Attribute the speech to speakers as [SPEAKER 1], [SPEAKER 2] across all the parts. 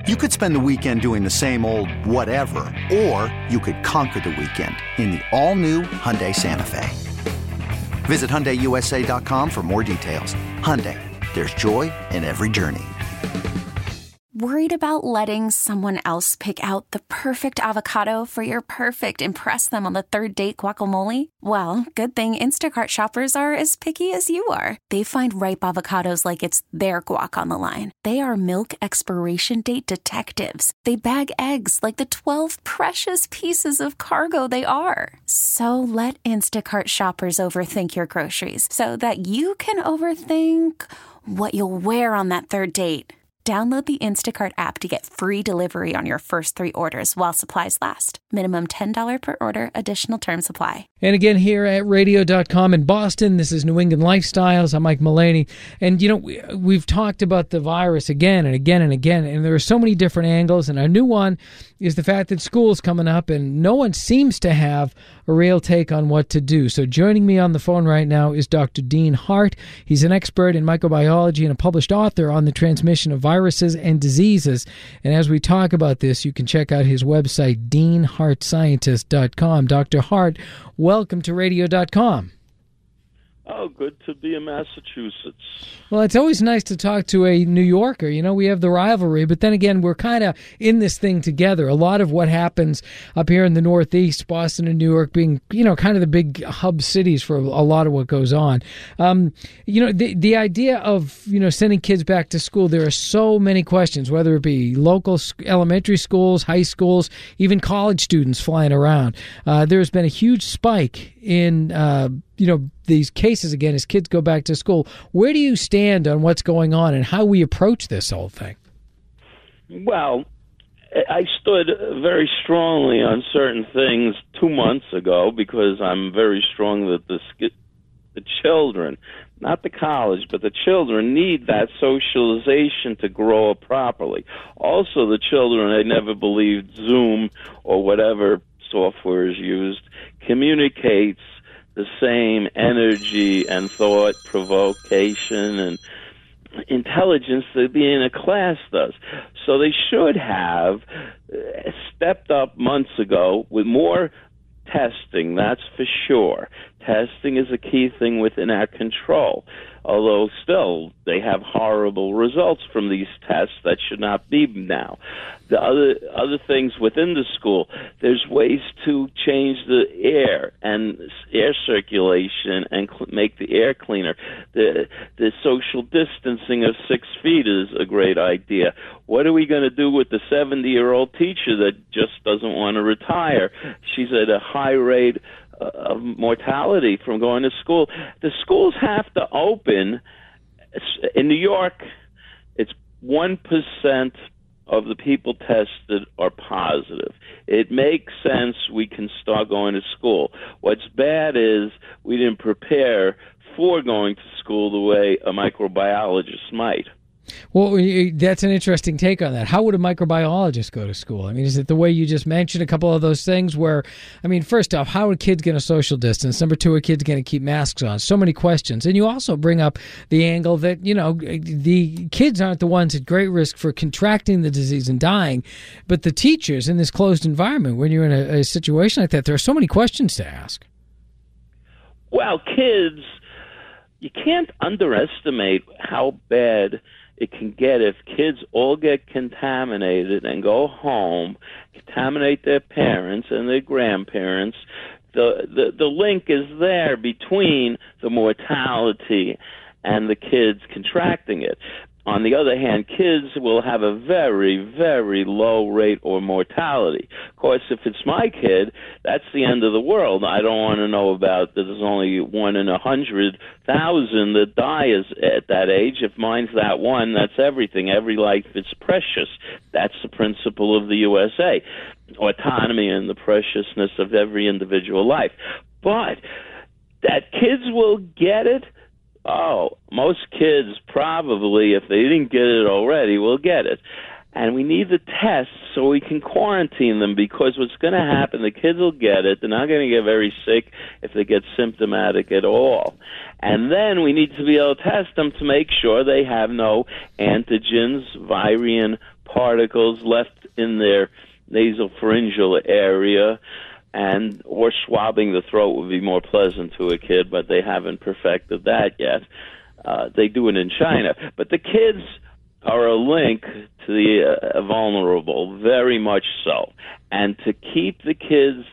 [SPEAKER 1] You could spend the weekend doing the same old whatever, or you could conquer the weekend in the all-new Hyundai Santa Fe. Visit HyundaiUSA.com for more details. Hyundai, there's joy in every journey.
[SPEAKER 2] Worried about letting someone else pick out the perfect avocado for your perfect impress them on the third date guacamole? Well, good thing Instacart shoppers are as picky as you are. They find ripe avocados like it's their guac on the line. They are milk expiration date detectives. They bag eggs like the 12 precious pieces of cargo they are. So let Instacart shoppers overthink your groceries so that you can overthink what you'll wear on that third date. Download the Instacart app to get free delivery on your first 3 orders while supplies last. Minimum $10 per order. Additional terms apply.
[SPEAKER 3] And again, here at radio.com in Boston, this is New England Lifestyles. I'm Mike Mullaney. And, we've talked about the virus again and again and again, and there are so many different angles. And our new one is the fact that school's coming up, and no one seems to have a real take on what to do. So joining me on the phone right now is Dr. Dean Hart. He's an expert in microbiology and a published author on the transmission of viruses and diseases. And as we talk about this, you can check out his website, deanhartscientist.com. Dr. Hart, welcome to radio.com.
[SPEAKER 4] Oh, good to be in Massachusetts.
[SPEAKER 3] Well, it's always nice to talk to a New Yorker. We have the rivalry, but then again, we're kind of in this thing together. A lot of what happens up here in the Northeast, Boston and New York being, kind of the big hub cities for a lot of what goes on. The idea of, sending kids back to school, there are so many questions, whether it be local elementary schools, high schools, even college students flying around. There's been a huge spike in, these cases again as kids go back to school. Where do you stand on what's going on and how we approach this whole thing?
[SPEAKER 4] Well, I stood very strongly on certain things 2 months ago because I'm very strong that the children, not the college, but the children need that socialization to grow up properly. Also, the children, I never believed Zoom or whatever software is used communicates the same energy and thought, provocation, and intelligence that being in a class does. So they should have stepped up months ago with more testing, that's for sure. Testing is a key thing within our control, although still they have horrible results from these tests that should not be now. The other things within the school, there's ways to change the air and air circulation and make the air cleaner. The social distancing of 6 feet is a great idea. What are we going to do with the 70-year-old teacher that just doesn't want to retire? She's at a high rate of mortality from going to school. The schools have to open. In New York, it's 1% of the people tested are positive. It makes sense we can start going to school. What's bad is we didn't prepare for going to school the way a microbiologist might.
[SPEAKER 3] Well, that's an interesting take on that. How would a microbiologist go to school? Is it the way you just mentioned, a couple of those things where, first off, how are kids going to social distance? Number two, are kids going to keep masks on? So many questions. And you also bring up the angle that, the kids aren't the ones at great risk for contracting the disease and dying, but the teachers in this closed environment, when you're in a situation like that, there are so many questions to ask.
[SPEAKER 4] Well, kids, you can't underestimate how bad it can get if kids all get contaminated and go home, contaminate their parents and their grandparents. The link is there between the mortality and the kids contracting it. On the other hand, kids will have a very, very low rate of mortality. Of course, if it's my kid, that's the end of the world. I don't want to know about that there's only 1 in 100,000 that die at that age. If mine's that one, that's everything. Every life is precious. That's the principle of the USA. Autonomy and the preciousness of every individual life. But that kids will get it. Oh, most kids probably, if they didn't get it already, will get it. And we need the tests so we can quarantine them, because what's going to happen, the kids will get it. They're not going to get very sick if they get symptomatic at all. And then we need to be able to test them to make sure they have no antigens, virion particles left in their nasopharyngeal area, or swabbing the throat would be more pleasant to a kid, but they haven't perfected that yet. They do it in China. But the kids are a link to the vulnerable, very much so. And to keep the kids,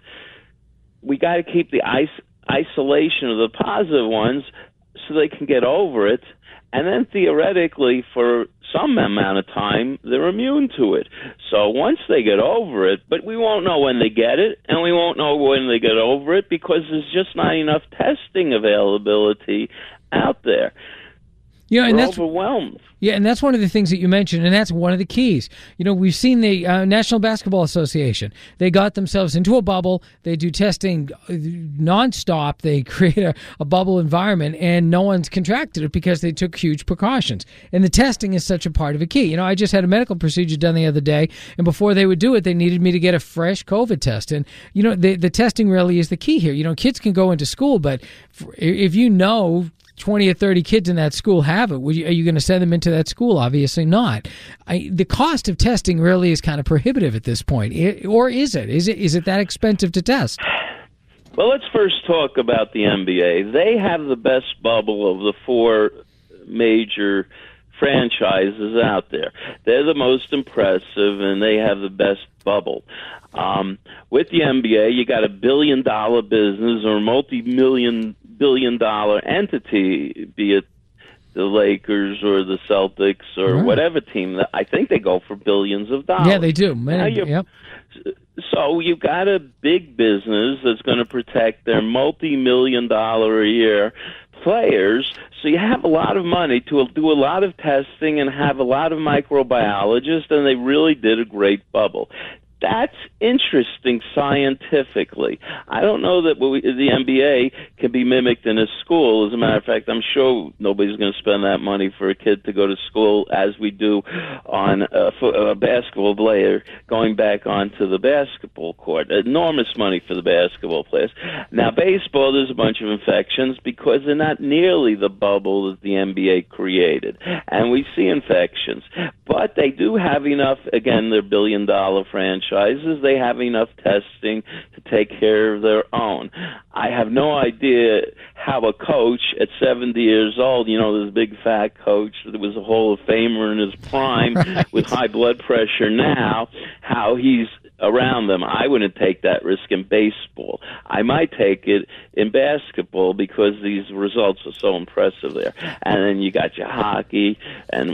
[SPEAKER 4] we got to keep the isolation of the positive ones so they can get over it. And then theoretically, for some amount of time, they're immune to it. So once they get over it, but we won't know when they get it, and we won't know when they get over it because there's just not enough testing availability out there.
[SPEAKER 3] Yeah, and
[SPEAKER 4] that's overwhelmed.
[SPEAKER 3] Yeah, and that's one of the things that you mentioned, and that's one of the keys. We've seen the National Basketball Association. They got themselves into a bubble. They do testing nonstop. They create a bubble environment, and no one's contracted it because they took huge precautions. And the testing is such a part of a key. I just had a medical procedure done the other day, and before they would do it, they needed me to get a fresh COVID test. And, the testing really is the key here. Kids can go into school, but if 20 or 30 kids in that school have it, are you going to send them into that school? Obviously not. The cost of testing really is kind of prohibitive at this point. Or is it? Is it that expensive to test?
[SPEAKER 4] Well, let's first talk about the NBA. They have the best bubble of the four major franchises out there. They're the most impressive, and they have the best bubble. With the NBA, you got $1 billion business or multi-billion-dollar entity, be it the Lakers or the Celtics or whatever team. I think they go for billions of dollars.
[SPEAKER 3] Yeah, they do. Yep.
[SPEAKER 4] So you've got a big business that's going to protect their multi-million-dollar-a-year players, so you have a lot of money to do a lot of testing and have a lot of microbiologists, and they really did a great bubble. That's interesting scientifically. I don't know that the NBA can be mimicked in a school. As a matter of fact, I'm sure nobody's going to spend that money for a kid to go to school as we do on a basketball player going back onto the basketball court. Enormous money for the basketball players. Now, baseball, there's a bunch of infections because they're not nearly the bubble that the NBA created. And we see infections. But they do have enough, again, they're billion-dollar franchises. They have enough testing to take care of their own. I have no idea how a coach at 70 years old, this big fat coach that was a Hall of Famer in his prime with high blood pressure now, how he's around them. I wouldn't take that risk in baseball. I might take it in basketball because these results are so impressive there. And then you got your hockey and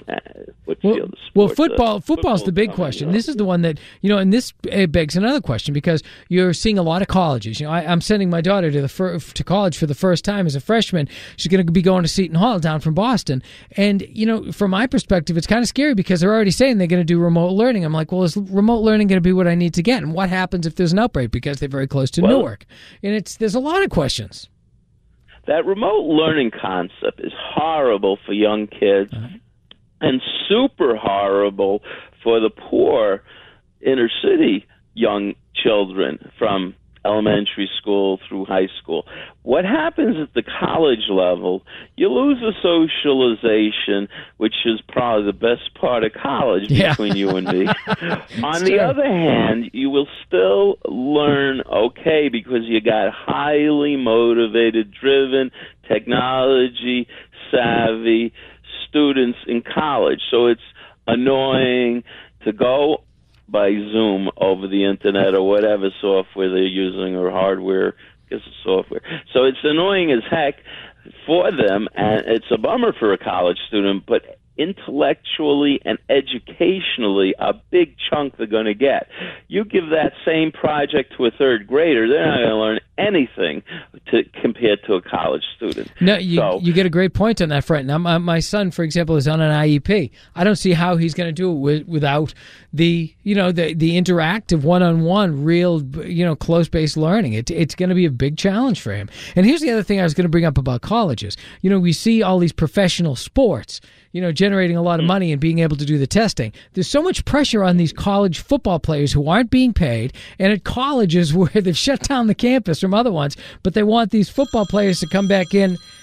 [SPEAKER 3] football's the big question. This is the one that, and this begs another question because you're seeing a lot of colleges. I'm sending my daughter to college for the first time as a freshman. She's going to be going to Seton Hall down from Boston. And, from my perspective, it's kind of scary because they're already saying they're going to do remote learning. I'm like, well, is remote learning going to be what I need to get? And what happens if there's an outbreak because they're very close to Newark? And there's a lot of questions.
[SPEAKER 4] That remote learning concept is horrible for young kids and super horrible for the poor inner city young children from elementary school through high school. What happens at the college level, you lose the socialization, which is probably the best part of college between you and me. On the other hand, you will still learn okay because you got highly motivated, driven, technology savvy students in college. So it's annoying to go by Zoom over the internet or whatever software they're using or hardware, I guess it's software. So it's annoying as heck for them, and it's a bummer for a college student, but intellectually and educationally, a big chunk they're going to get. You give that same project to a third grader, they're not going to learn anything compared to a college student.
[SPEAKER 3] No, you get a great point on that front. Now, my son, for example, is on an IEP. I don't see how he's going to do it without the interactive one-on-one, real, close-based learning. It's going to be a big challenge for him. And here's the other thing I was going to bring up about colleges. We see all these professional sports, generating a lot of money and being able to do the testing. There's so much pressure on these college football players who aren't being paid, and at colleges where they've shut down the campus from other ones, but they want these football players to come back in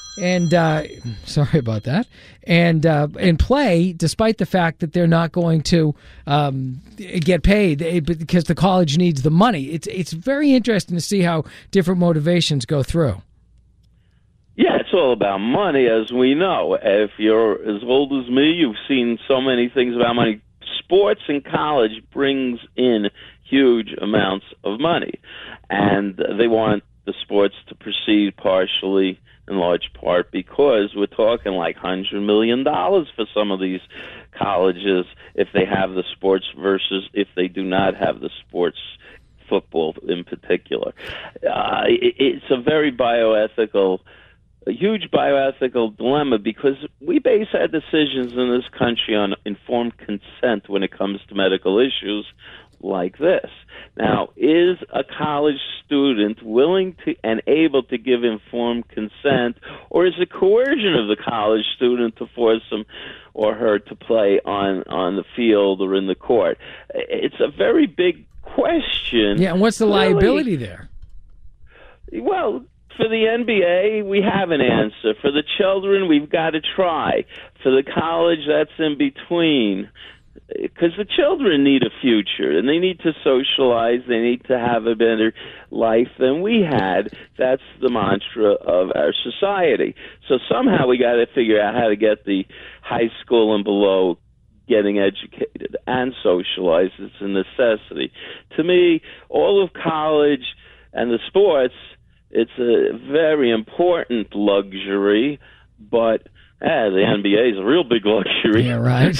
[SPEAKER 3] and sorry about that, and play despite the fact that they're not going to get paid because the college needs the money. It's very interesting to see how different motivations go through.
[SPEAKER 4] Yeah, it's all about money, as we know. If you're as old as me, you've seen so many things about money. Sports in college brings in huge amounts of money, and they want the sports to proceed partially in large part because we're talking like $100 million for some of these colleges if they have the sports versus if they do not have the sports, football in particular. It's a very a huge bioethical dilemma because we base our decisions in this country on informed consent when it comes to medical issues like this. Now, is a college student willing to and able to give informed consent, or is it coercion of the college student to force him or her to play on the field or in the court? It's a very big question.
[SPEAKER 3] Yeah, and what's the liability there?
[SPEAKER 4] Well, for the NBA, we have an answer. For the children, we've got to try. For the college, that's in between. Because the children need a future, and they need to socialize. They need to have a better life than we had. That's the mantra of our society. So somehow we got to figure out how to get the high school and below getting educated and socialized. It's a necessity. To me, all of college and the sports, it's a very important luxury, but the NBA is a real big luxury.
[SPEAKER 3] Yeah, right.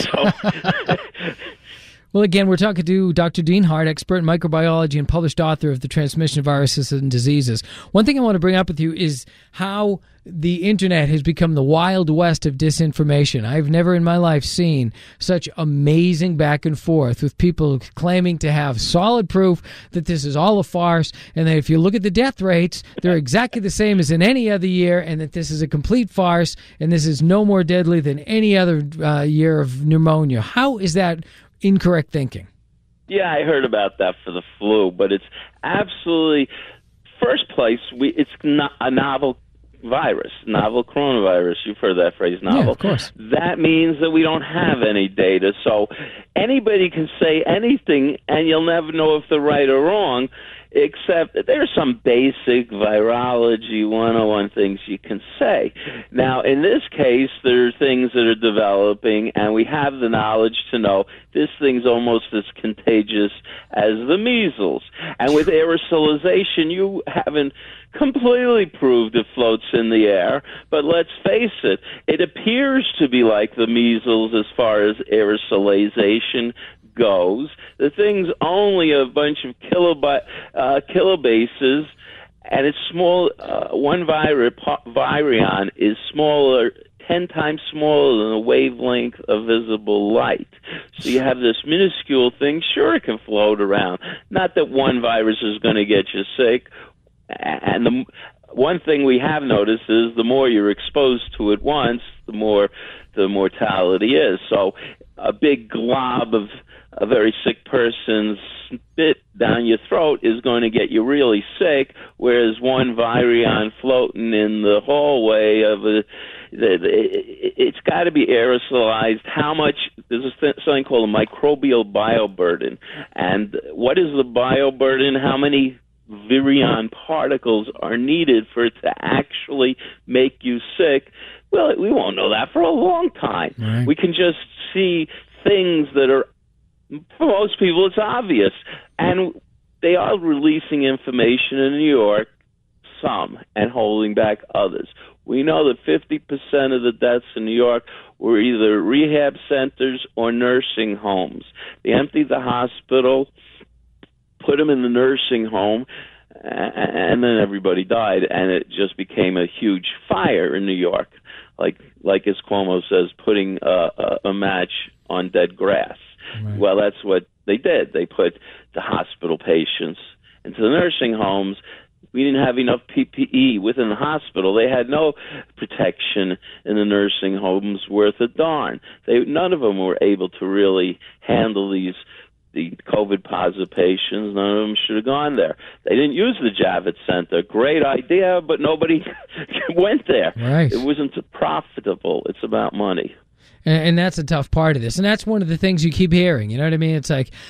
[SPEAKER 3] Well, again, we're talking to Dr. Dean Hart, expert in microbiology and published author of The Transmission of Viruses and Diseases. One thing I want to bring up with you is how the internet has become the wild west of disinformation. I've never in my life seen such amazing back and forth with people claiming to have solid proof that this is all a farce, and that if you look at the death rates, they're exactly the same as in any other year, and that this is a complete farce, and this is no more deadly than any other year of pneumonia. How is that incorrect thinking?
[SPEAKER 4] Yeah, I heard about that for the flu, but it's absolutely, first place, it's not a novel virus, novel coronavirus. You've heard that phrase, novel.
[SPEAKER 3] Yeah, of course.
[SPEAKER 4] That means that we don't have any data, so anybody can say anything, and you'll never know if they're right or wrong, except that there's some basic virology 101 things you can say. Now, in this case, there are things that are developing, and we have the knowledge to know this thing's almost as contagious as the measles. And with aerosolization, you haven't completely proved it floats in the air, but let's face it, it appears to be like the measles as far as aerosolization goes. The thing's only a bunch of kilobases, and it's small. One virion is smaller, 10 times smaller than the wavelength of visible light. So you have this minuscule thing. Sure, it can float around. Not that one virus is going to get you sick. And the one thing we have noticed is the more you're exposed to it once, the more the mortality is. So a big glob of a very sick person's spit down your throat is going to get you really sick, whereas one virion floating in the hallway of it's got to be aerosolized. How much? There's something called a microbial bioburden. And what is the bioburden? How many virion particles are needed for it to actually make you sick? Well, we won't know that for a long time.
[SPEAKER 3] Right.
[SPEAKER 4] We can just see things that are, for most people, it's obvious. And they are releasing information in New York, some, and holding back others. We know that 50% of the deaths in New York were either rehab centers or nursing homes. They emptied the hospital, put them in the nursing home, and then everybody died, and it just became a huge fire in New York, like as Cuomo says, putting a match on dead grass.
[SPEAKER 3] Right.
[SPEAKER 4] Well, that's what they did. They put the hospital patients into the nursing homes. We didn't have enough PPE within the hospital. They had no protection in the nursing homes worth a darn. None of them were able to really handle these the COVID positive patients, none of them should have gone there. They didn't use the Javits Center. Great idea, but nobody went there.
[SPEAKER 3] Right.
[SPEAKER 4] It wasn't profitable. It's about money.
[SPEAKER 3] And that's a tough part of this. And that's one of the things you keep hearing. You know what I mean? It's like,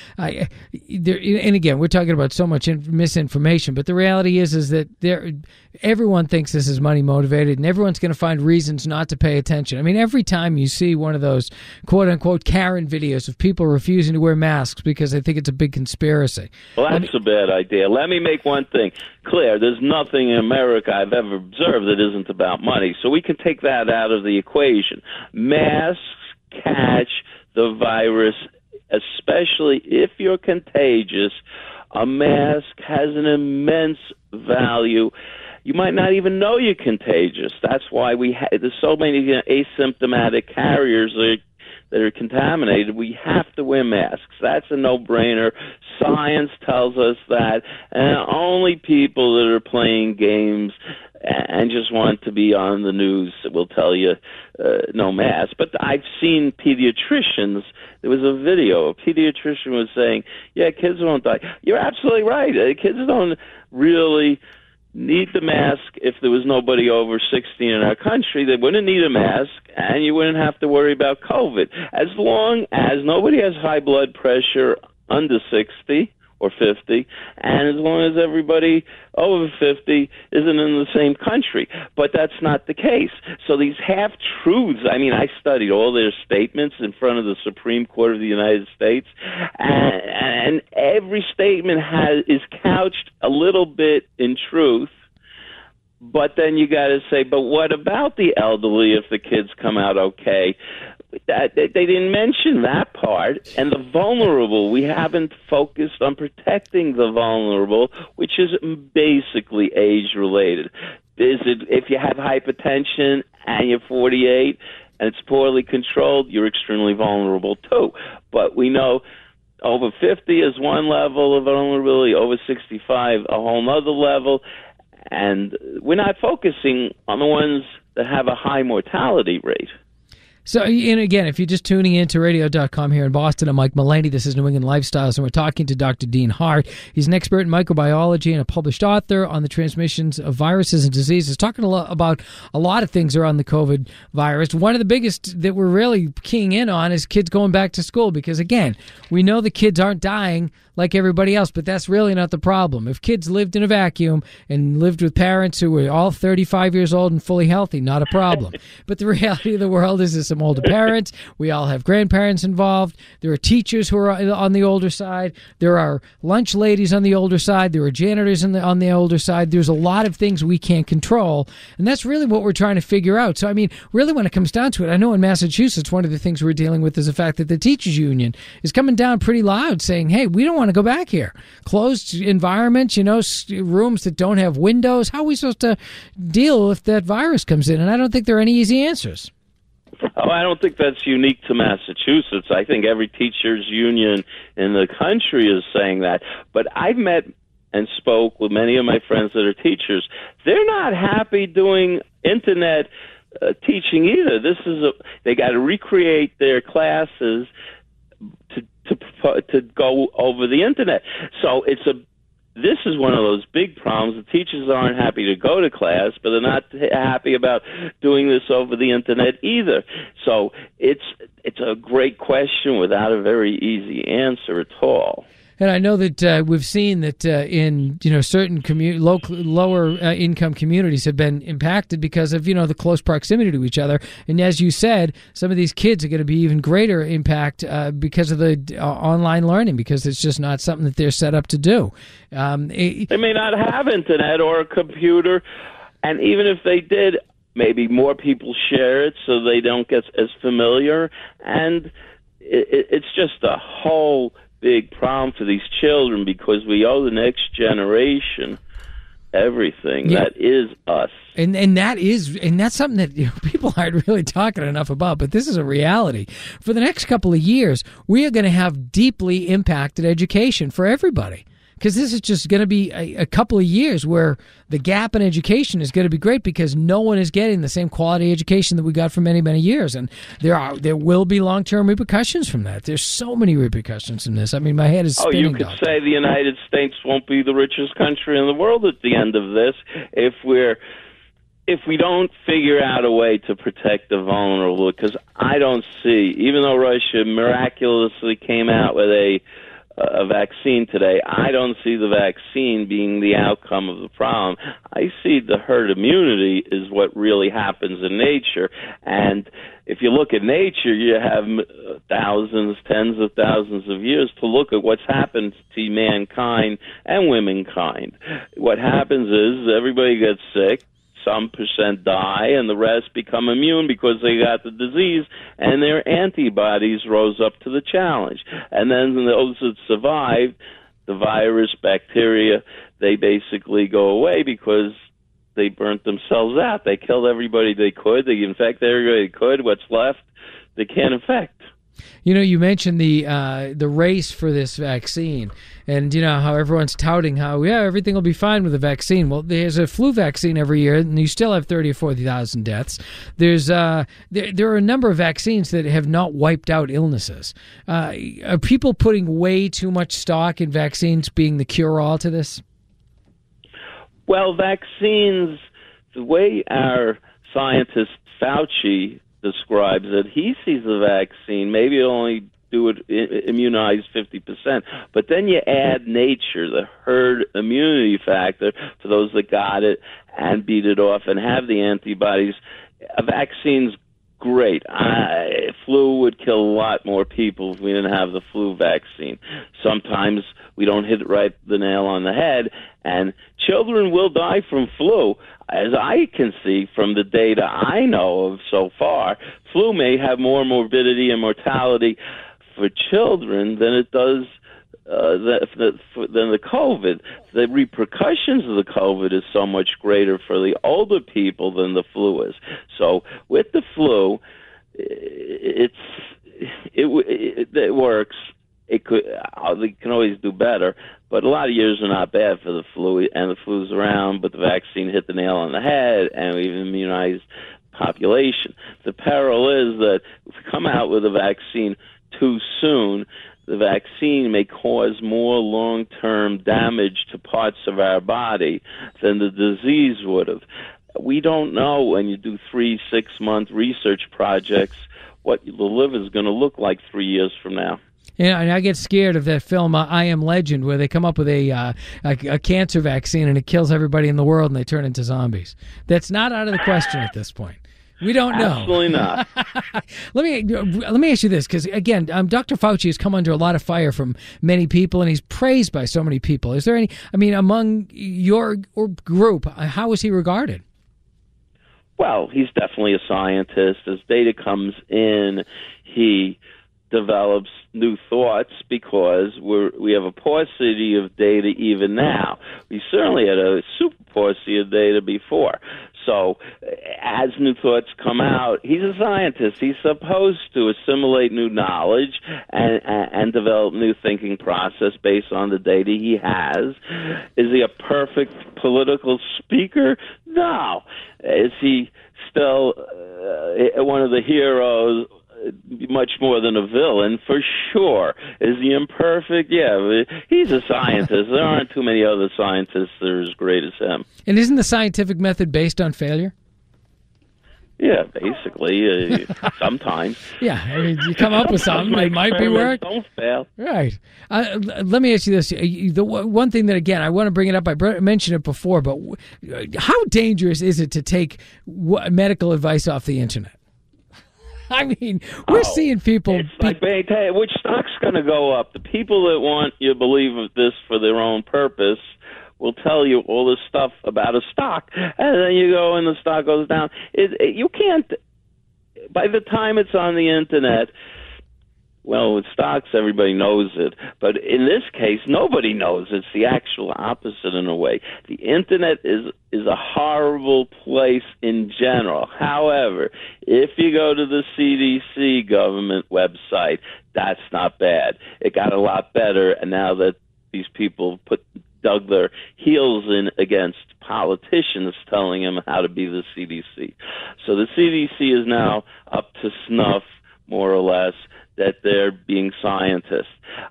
[SPEAKER 3] and again, we're talking about so much misinformation, but the reality is that everyone thinks this is money motivated, and everyone's going to find reasons not to pay attention. I mean, every time you see one of those quote unquote Karen videos of people refusing to wear masks because they think it's a big conspiracy.
[SPEAKER 4] Well, that's a bad idea. Let me make one thing clear. There's nothing in America I've ever observed that isn't about money. So we can take that out of the equation. Masks catch the virus, especially if you're contagious. A mask has an immense value. You might not even know you're contagious. That's why there's so many asymptomatic carriers that are contaminated. We have to wear masks. That's a no-brainer. Science tells us that, and only people that are playing games and just want to be on the news will tell you no mask. But I've seen pediatricians. There was a video. A pediatrician was saying, yeah, kids won't die. You're absolutely right. Kids don't really need the mask. If there was nobody over 16 in our country, they wouldn't need a mask, and you wouldn't have to worry about COVID. As long as nobody has high blood pressure under 60 or 50, and as long as everybody over 50 isn't in the same country. But that's not the case. So these half-truths, I mean, I studied all their statements in front of the Supreme Court of the United States, and every statement is couched a little bit in truth. But then you got to say, but what about the elderly if the kids come out okay? They didn't mention that part. And the vulnerable, we haven't focused on protecting the vulnerable, which is basically age-related. If you have hypertension and you're 48 and it's poorly controlled, you're extremely vulnerable too. But we know over 50 is one level of vulnerability, over 65 a whole nother level. And we're not focusing on the ones that have a high mortality rate.
[SPEAKER 3] So, and again, if you're just tuning in to radio.com here in Boston, I'm Mike Mullaney. This is New England Lifestyles, and we're talking to Dr. Dean Hart. He's an expert in microbiology and a published author on the transmissions of viruses and diseases, talking about a lot of things around the COVID virus. One of the biggest that we're really keying in on is kids going back to school, because, again, we know the kids aren't dying like everybody else, but that's really not the problem. If kids lived in a vacuum and lived with parents who were all 35 years old and fully healthy, not a problem. But the reality of the world is there's some older parents. We all have grandparents involved. There are teachers who are on the older side. There are lunch ladies on the older side. There are janitors on the older side. There's a lot of things we can't control, and that's really what we're trying to figure out. So, I mean, really when it comes down to it, I know in Massachusetts, one of the things we're dealing with is the fact that the teachers union is coming down pretty loud saying, hey, we don't want to go back here. Closed environments, rooms that don't have windows. How are we supposed to deal if that virus comes in? And I don't think there are any easy answers.
[SPEAKER 4] Oh, I don't think that's unique to Massachusetts. I think every teachers union in the country is saying that. But I've met and spoke with many of my friends that are teachers. They're not happy doing internet teaching either. They got to recreate their classes to go over the internet. So this is one of those big problems. The teachers aren't happy to go to class, but they're not happy about doing this over the internet either. So it's a great question without a very easy answer at all.
[SPEAKER 3] And I know that we've seen that in certain lower income communities have been impacted because of the close proximity to each other. And as you said, some of these kids are going to be even greater impact because of the online learning, because it's just not something that they're set up to do.
[SPEAKER 4] They may not have internet or a computer, and even if they did, maybe more people share it so they don't get as familiar. And it's just a whole big problem for these children, because we owe the next generation everything. Yeah. That is us.
[SPEAKER 3] And that's something that people aren't really talking enough about, but this is a reality. For the next couple of years, we are going to have deeply impacted education for everybody, Because this is just going to be a couple of years where the gap in education is going to be great because no one is getting the same quality education that we got for many, many years. And there will be long-term repercussions from that. There's so many repercussions in this. I mean, my head is spinning.
[SPEAKER 4] You could say the United States won't be the richest country in the world at the end of this if we don't figure out a way to protect the vulnerable, because I don't see, even though Russia miraculously came out with a vaccine today, I don't see the vaccine being the outcome of the problem. I see the herd immunity is what really happens in nature. And if you look at nature, you have thousands, tens of thousands of years to look at what's happened to mankind and womankind. What happens is everybody gets sick, some percent die, and the rest become immune because they got the disease, and their antibodies rose up to the challenge. And then those that survived, the virus, bacteria, they basically go away because they burnt themselves out. They killed everybody they could. They infected everybody they could. What's left, they can't infect.
[SPEAKER 3] You know, you mentioned the race for this vaccine, and you know how everyone's touting how everything will be fine with the vaccine. Well, there's a flu vaccine every year, and you still have 30 or 40,000 deaths. There's there are a number of vaccines that have not wiped out illnesses. Are people putting way too much stock in vaccines being the cure-all to this?
[SPEAKER 4] Well, vaccines, the way our scientist Fauci describes it, he sees the vaccine, maybe only do it immunize 50%, but then you add nature, the herd immunity factor for those that got it and beat it off and have the antibodies. A vaccine's great. Flu would kill a lot more people if we didn't have the flu vaccine. Sometimes we don't hit the nail on the head, and children will die from flu. As I can see from the data I know of so far, flu may have more morbidity and mortality for children than it does than the COVID. The repercussions of the COVID is so much greater for the older people than the flu is. So with the flu, it works. It could, they can always do better, but a lot of years are not bad for the flu, and the flu's around, but the vaccine hit the nail on the head, and we've immunized population. The peril is that if we come out with a vaccine too soon, the vaccine may cause more long-term damage to parts of our body than the disease would have. We don't know when you do 3-6 month research projects what the liver is going to look like 3 years from now.
[SPEAKER 3] Yeah, and I get scared of that film I Am Legend, where they come up with a cancer vaccine and it kills everybody in the world and they turn into zombies. That's not out of the question at this point. We don't know.
[SPEAKER 4] Absolutely not.
[SPEAKER 3] Let me ask you this, because again, Dr. Fauci has come under a lot of fire from many people, and he's praised by so many people. Is there any? I mean, among your group, how is he regarded?
[SPEAKER 4] Well, he's definitely a scientist. As data comes in, he develops new thoughts because we have a paucity of data even now. We certainly had a super paucity of data before. So as new thoughts come out, he's a scientist. He's supposed to assimilate new knowledge and develop new thinking process based on the data he has. Is he a perfect political speaker? No. Is he still one of the heroes? Much more than a villain, for sure. Is he imperfect? Yeah, he's a scientist. There aren't too many other scientists that are as great as him.
[SPEAKER 3] And isn't the scientific method based on failure?
[SPEAKER 4] Yeah, basically, sometimes.
[SPEAKER 3] Yeah, I mean, you come up with something, it might be work.
[SPEAKER 4] Don't fail.
[SPEAKER 3] Right. Let me ask you this. The one thing that, again, I want to bring it up, I mentioned it before, but how dangerous is it to take medical advice off the internet? I mean, we're seeing people...
[SPEAKER 4] It's like, hey, which stock's going to go up? The people that want you to believe this for their own purpose will tell you all this stuff about a stock, and then you go and the stock goes down. You can't... By the time it's on the internet... Well, with stocks, everybody knows it. But in this case, nobody knows. It's the actual opposite in a way. The Internet is a horrible place in general. However, if you go to the CDC government website, that's not bad. It got a lot better, and now that these people put dug their heels in against politicians telling them how to be the CDC. So the CDC is now up to snuff, more or less, that they're being scientists.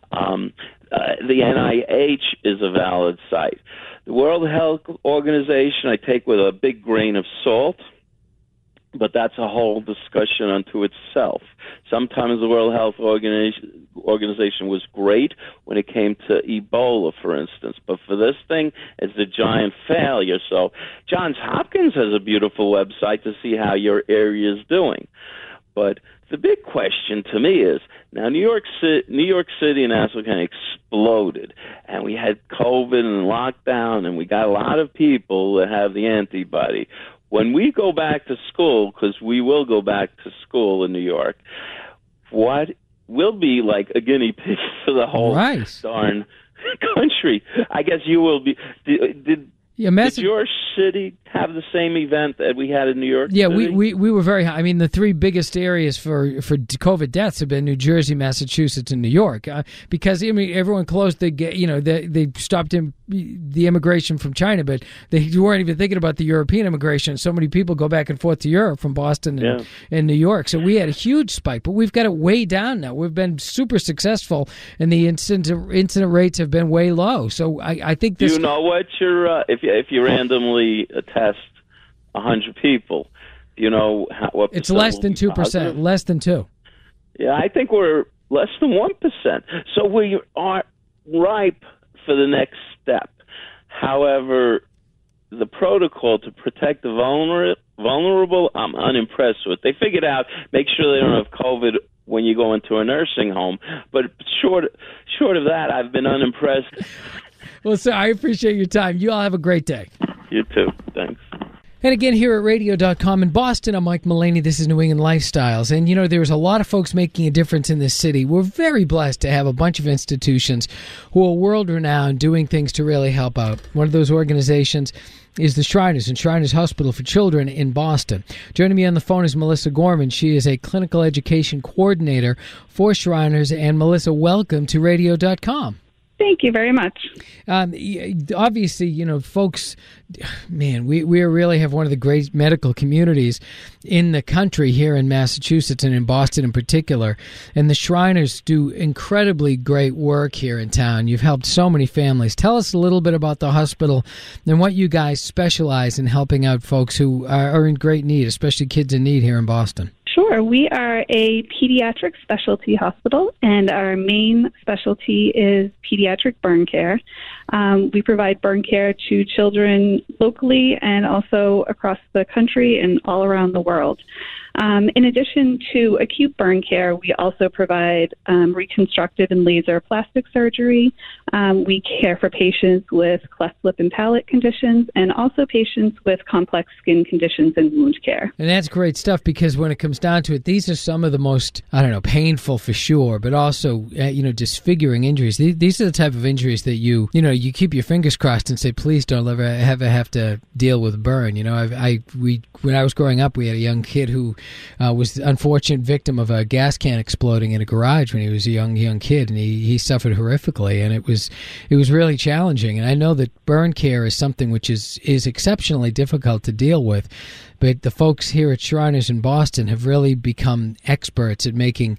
[SPEAKER 4] The NIH is a valid site. The World Health Organization I take with a big grain of salt, but that's a whole discussion unto itself. Sometimes the World Health Organization was great when it came to Ebola, for instance, but for this thing, it's a giant failure. So Johns Hopkins has a beautiful website to see how your area is doing. But the big question to me is, now New York City and Nassau County exploded, and we had COVID and lockdown, and we got a lot of people that have the antibody. When we go back to school, because we will go back to school in New York, what will be like a guinea pig for the whole darn country? I guess you will be. Did your city have the same event that we had in New York City?
[SPEAKER 3] Yeah, we were very high. I mean, the three biggest areas for COVID deaths have been New Jersey, Massachusetts, and New York. Because, I mean, everyone closed they stopped the immigration from China, but they weren't even thinking about the European immigration. So many people go back and forth to Europe from Boston and New York. So we had a huge spike, but we've got it way down now. We've been super successful, and the incident rates have been way low. So I think this.
[SPEAKER 4] Do you know what your if you randomly test 100 people, do you know what?
[SPEAKER 3] It's less than 2%. Less than 2%.
[SPEAKER 4] Yeah, I think we're less than 1%. So we are ripe for the next step. However, the protocol to protect the vulnerable, I'm unimpressed with. They figured out, make sure they don't have COVID when you go into a nursing home. But short of that, I've been unimpressed.
[SPEAKER 3] Well, sir, I appreciate your time. You all have a great day.
[SPEAKER 4] You too. Thanks.
[SPEAKER 3] And again, here at radio.com in Boston, I'm Mike Mullaney. This is New England Lifestyles. And, there's a lot of folks making a difference in this city. We're very blessed to have a bunch of institutions who are world-renowned doing things to really help out. One of those organizations is the Shriners and Shriners Hospital for Children in Boston. Joining me on the phone is Melissa Gorman. She is a clinical education coordinator for Shriners. And, Melissa, welcome to radio.com.
[SPEAKER 5] Thank you very much.
[SPEAKER 3] Obviously, folks, man, we really have one of the great medical communities in the country here in Massachusetts and in Boston in particular. And the Shriners do incredibly great work here in town. You've helped so many families. Tell us a little bit about the hospital and what you guys specialize in helping out folks who are in great need, especially kids in need here in Boston.
[SPEAKER 5] Sure. We are a pediatric specialty hospital, and our main specialty is pediatric burn care. We provide burn care to children locally and also across the country and all around the world. In addition to acute burn care, we also provide reconstructive and laser plastic surgery. We care for patients with cleft lip and palate conditions and also patients with complex skin conditions and wound care.
[SPEAKER 3] And that's great stuff, because when it comes down to it, these are some of the most, painful for sure, but also, disfiguring injuries. These are the type of injuries that you keep your fingers crossed and say, please don't ever have to deal with burn. When I was growing up, we had a young kid who was the unfortunate victim of a gas can exploding in a garage when he was a young kid, and he suffered horrifically, and it was really challenging. And I know that burn care is something which is exceptionally difficult to deal with, but the folks here at Shriners in Boston have really become experts at making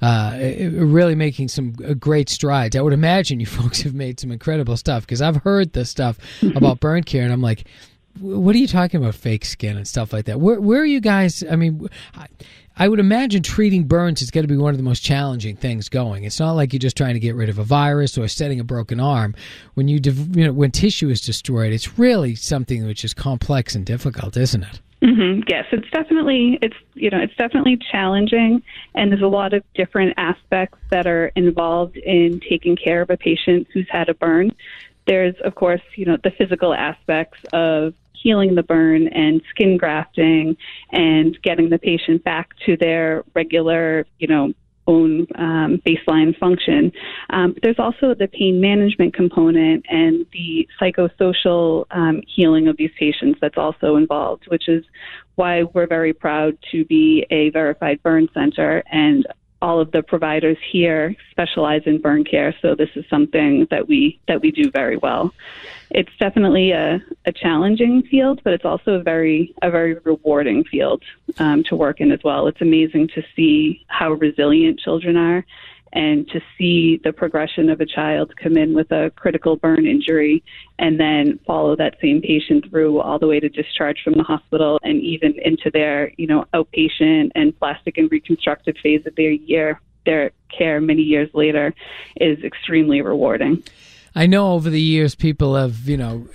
[SPEAKER 3] some great strides. I would imagine you folks have made some incredible stuff, because I've heard this stuff about burn care, and I'm like, what are you talking about, fake skin and stuff like that? Where are you guys? I mean, I would imagine treating burns is going to be one of the most challenging things going. It's not like you're just trying to get rid of a virus or setting a broken arm. When when tissue is destroyed, it's really something which is complex and difficult, isn't it?
[SPEAKER 5] Mm-hmm. Yes, it's definitely challenging, and there's a lot of different aspects that are involved in taking care of a patient who's had a burn. There's, of course, the physical aspects of healing the burn and skin grafting and getting the patient back to their regular, own baseline function. There's also the pain management component and the psychosocial healing of these patients that's also involved, which is why we're very proud to be a verified burn center and all of the providers here specialize in burn care, so this is something that we do very well. It's definitely a challenging field, but it's also a very rewarding field to work in as well. It's amazing to see how resilient children are, and to see the progression of a child come in with a critical burn injury and then follow that same patient through all the way to discharge from the hospital and even into their, outpatient and plastic and reconstructive phase of their care many years later is extremely rewarding.
[SPEAKER 3] I know over the years people have,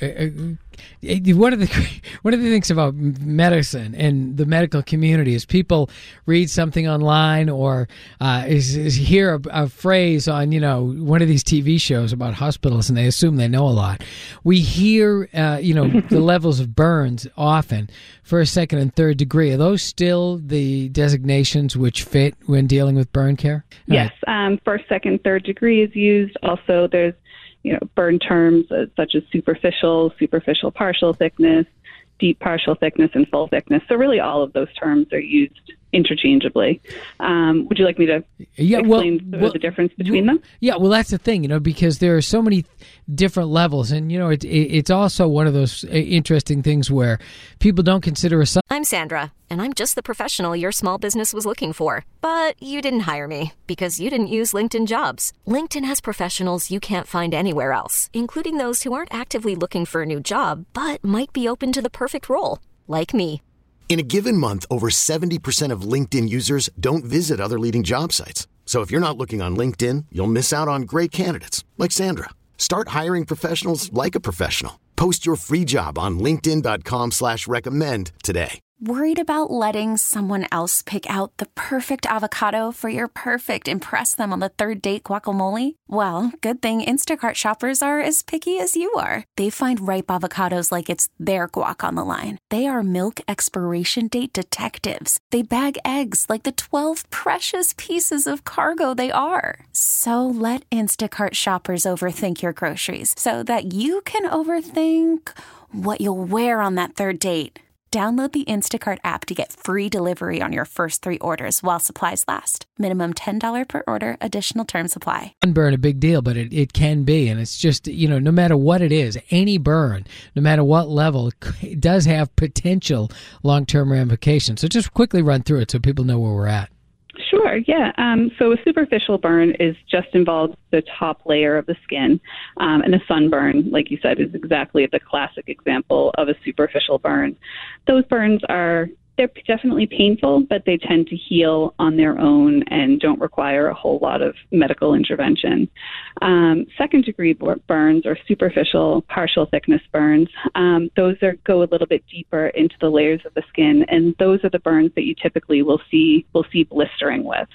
[SPEAKER 3] one of the things about medicine and the medical community is people read something online or is hear a phrase on one of these TV shows about hospitals and they assume they know a lot. We hear the levels of burns often first, second, and third degree. Are those still the designations which fit when dealing with burn care?
[SPEAKER 5] Yes, first, second, third degree is used. Also, there's burn terms such as superficial partial thickness, deep partial thickness, and full thickness. So really all of those terms are used interchangeably. Would you like me to explain the difference between them?
[SPEAKER 3] Yeah, well, that's the thing, because there are so many different levels. And, it's also one of those interesting things where people don't consider
[SPEAKER 6] I'm Sandra, and I'm just the professional your small business was looking for. But you didn't hire me because you didn't use LinkedIn Jobs. LinkedIn has professionals you can't find anywhere else, including those who aren't actively looking for a new job, but might be open to the perfect role, like me.
[SPEAKER 7] In a given month, over 70% of LinkedIn users don't visit other leading job sites. So if you're not looking on LinkedIn, you'll miss out on great candidates like Sandra. Start hiring professionals like a professional. Post your free job on linkedin.com/recommend today.
[SPEAKER 2] Worried about letting someone else pick out the perfect avocado for your perfect impress them on the third date guacamole? Well, good thing Instacart shoppers are as picky as you are. They find ripe avocados like it's their guac on the line. They are milk expiration date detectives. They bag eggs like the 12 precious pieces of cargo they are. So let Instacart shoppers overthink your groceries so that you can overthink what you'll wear on that third date. Download the Instacart app to get free delivery on your first 3 orders while supplies last. Minimum $10 per order. Additional terms apply.
[SPEAKER 3] Burn a big deal, but it can be. And it's just, no matter what it is, any burn, no matter what level, it does have potential long-term ramifications. So just quickly run through it so people know where we're at.
[SPEAKER 5] Sure, yeah. So a superficial burn is just involves the top layer of the skin. And a sunburn, like you said, is exactly the classic example of a superficial burn. Those burns they're definitely painful, but they tend to heal on their own and don't require a whole lot of medical intervention. Second degree burns or superficial partial thickness burns, those go a little bit deeper into the layers of the skin, and those are the burns that you typically will see blistering with.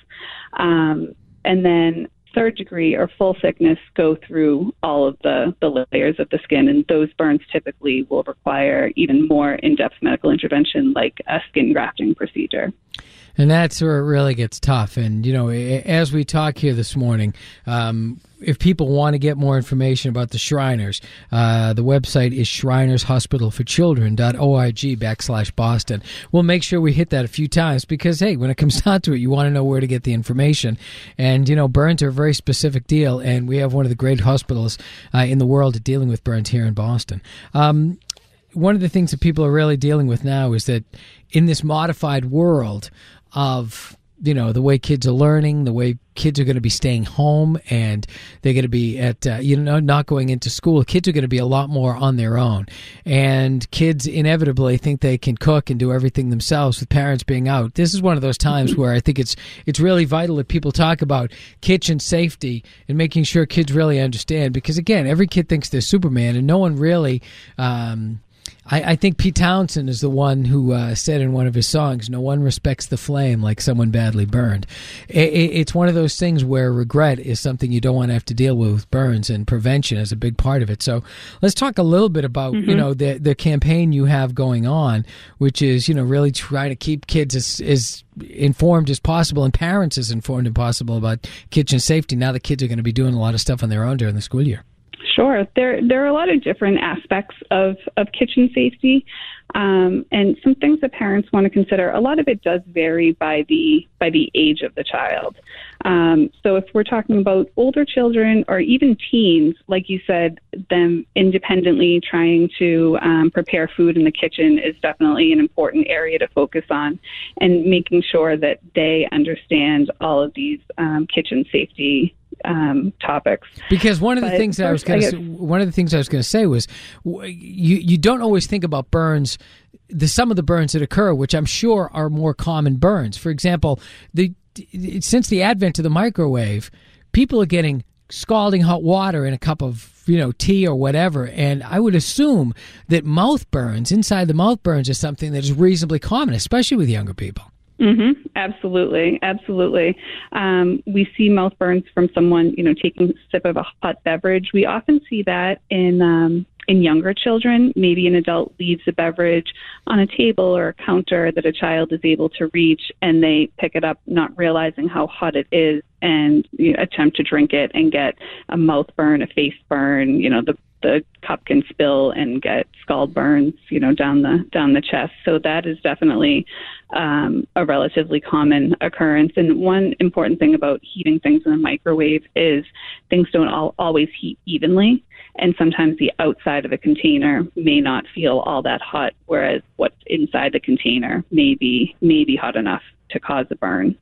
[SPEAKER 5] And then third degree or full thickness go through all of the layers of the skin, and those burns typically will require even more in-depth medical intervention like a skin grafting procedure.
[SPEAKER 3] And that's where it really gets tough. And, as we talk here this morning, if people want to get more information about the Shriners, the website is shrinershospitalforchildren.org/Boston. We'll make sure we hit that a few times because, hey, when it comes down to it, you want to know where to get the information. And, burns are a very specific deal, and we have one of the great hospitals in the world at dealing with burns here in Boston. One of the things that people are really dealing with now is that in this modified world of, the way kids are learning, the way kids are going to be staying home and they're going to be at, not going into school. Kids are going to be a lot more on their own. And kids inevitably think they can cook and do everything themselves with parents being out. This is one of those times where I think it's really vital that people talk about kitchen safety and making sure kids really understand. Because, again, every kid thinks they're Superman and no one really I think Pete Townsend is the one who said in one of his songs, no one respects the flame like someone badly burned. It's one of those things where regret is something you don't want to have to deal with burns, and prevention is a big part of it. So let's talk a little bit about, the campaign you have going on, which is, really trying to keep kids as informed as possible and parents as informed as possible about kitchen safety now that kids are going to be doing a lot of stuff on their own during the school year.
[SPEAKER 5] Sure. There are a lot of different aspects of kitchen safety, and some things that parents want to consider. A lot of it does vary by the age of the child. So if we're talking about older children or even teens, like you said, them independently trying to prepare food in the kitchen is definitely an important area to focus on, and making sure that they understand all of these kitchen safety topics.
[SPEAKER 3] Because one of the things I was going to say was you don't always think about burns, some of the burns that occur, which I'm sure are more common burns. For example, since the advent of the microwave, people are getting scalding hot water in a cup of tea or whatever, and I would assume that mouth burns, inside the mouth burns, is something that is reasonably common, especially with younger people.
[SPEAKER 5] Mm-hmm. Absolutely. We see mouth burns from someone, taking a sip of a hot beverage. We often see that in younger children. Maybe an adult leaves a beverage on a table or a counter that a child is able to reach, and they pick it up not realizing how hot it is, and attempt to drink it and get a mouth burn, a face burn. The cup can spill and get scald burns, down the chest. So that is definitely a relatively common occurrence. And one important thing about heating things in the microwave is things don't always heat evenly, and sometimes the outside of a container may not feel all that hot, whereas what's inside the container may be hot enough to cause a burn.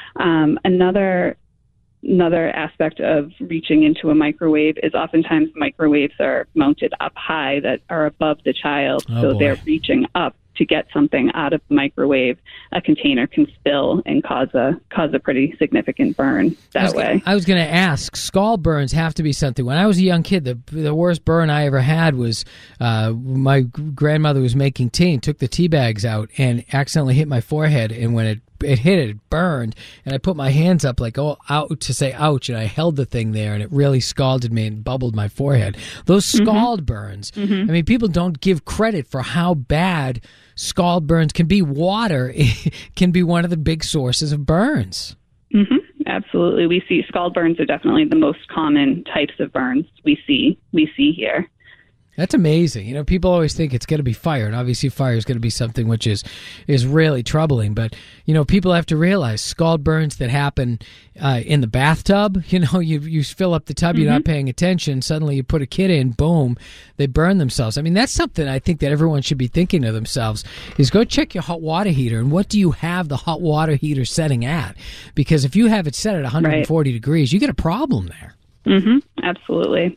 [SPEAKER 5] Another aspect of reaching into a microwave is oftentimes microwaves are mounted up high that are above the child. They're reaching up to get something out of the microwave. A container can spill and cause a pretty significant burn that way. I was
[SPEAKER 3] going to ask, scald burns have to be something. When I was a young kid, the worst burn I ever had was my grandmother was making tea and took the tea bags out and accidentally hit my forehead, and when it hit it burned, and I put my hands up out to say ouch, and I held the thing there, and it really scalded me and bubbled my forehead. Those scald burns, I mean, people don't give credit for how bad scald burns can be. Water can be one of the big sources of burns.
[SPEAKER 5] Absolutely. We see scald burns are definitely the most common types of burns we see here.
[SPEAKER 3] That's amazing. People always think it's going to be fire, and obviously fire is going to be something which is really troubling. But, people have to realize scald burns that happen in the bathtub, you fill up the tub, you're not paying attention, suddenly you put a kid in, boom, they burn themselves. I mean, that's something I think that everyone should be thinking to themselves, is go check your hot water heater, and what do you have the hot water heater setting at? Because if you have it set at 140 degrees, you get a problem there.
[SPEAKER 5] Absolutely.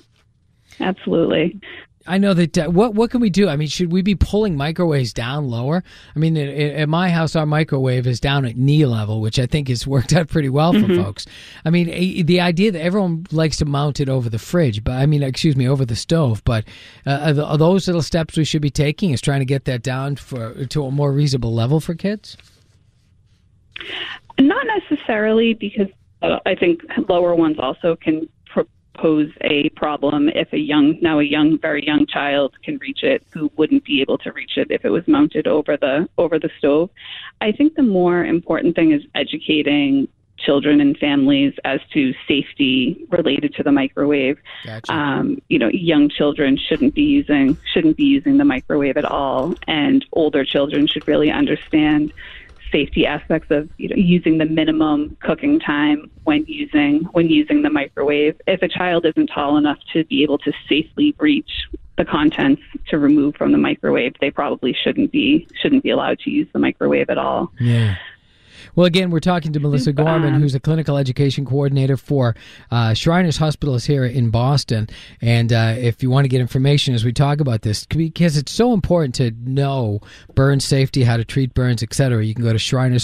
[SPEAKER 3] I know that. What can we do? I mean, should we be pulling microwaves down lower? I mean, at my house, our microwave is down at knee level, which I think has worked out pretty well for folks. I mean, the idea that everyone likes to mount it over the fridge, over the stove. But are those little steps we should be taking, is trying to get that down to a more reasonable level for kids?
[SPEAKER 5] Not necessarily, because I think lower ones also can pose a problem if a very young child can reach it, who wouldn't be able to reach it if it was mounted over the stove. I think the more important thing is educating children and families as to safety related to the microwave.
[SPEAKER 3] Gotcha.
[SPEAKER 5] Young children shouldn't be using the microwave at all, and older children should really understand safety aspects of using the minimum cooking time when using the microwave. If a child isn't tall enough to be able to safely reach the contents to remove from the microwave, they probably shouldn't be allowed to use the microwave at all.
[SPEAKER 3] Yeah. Well, again, we're talking to Melissa Gorman, who's a clinical education coordinator for Shriners Hospitals here in Boston. And if you want to get information as we talk about this, because it's so important to know burn safety, how to treat burns, etc., you can go to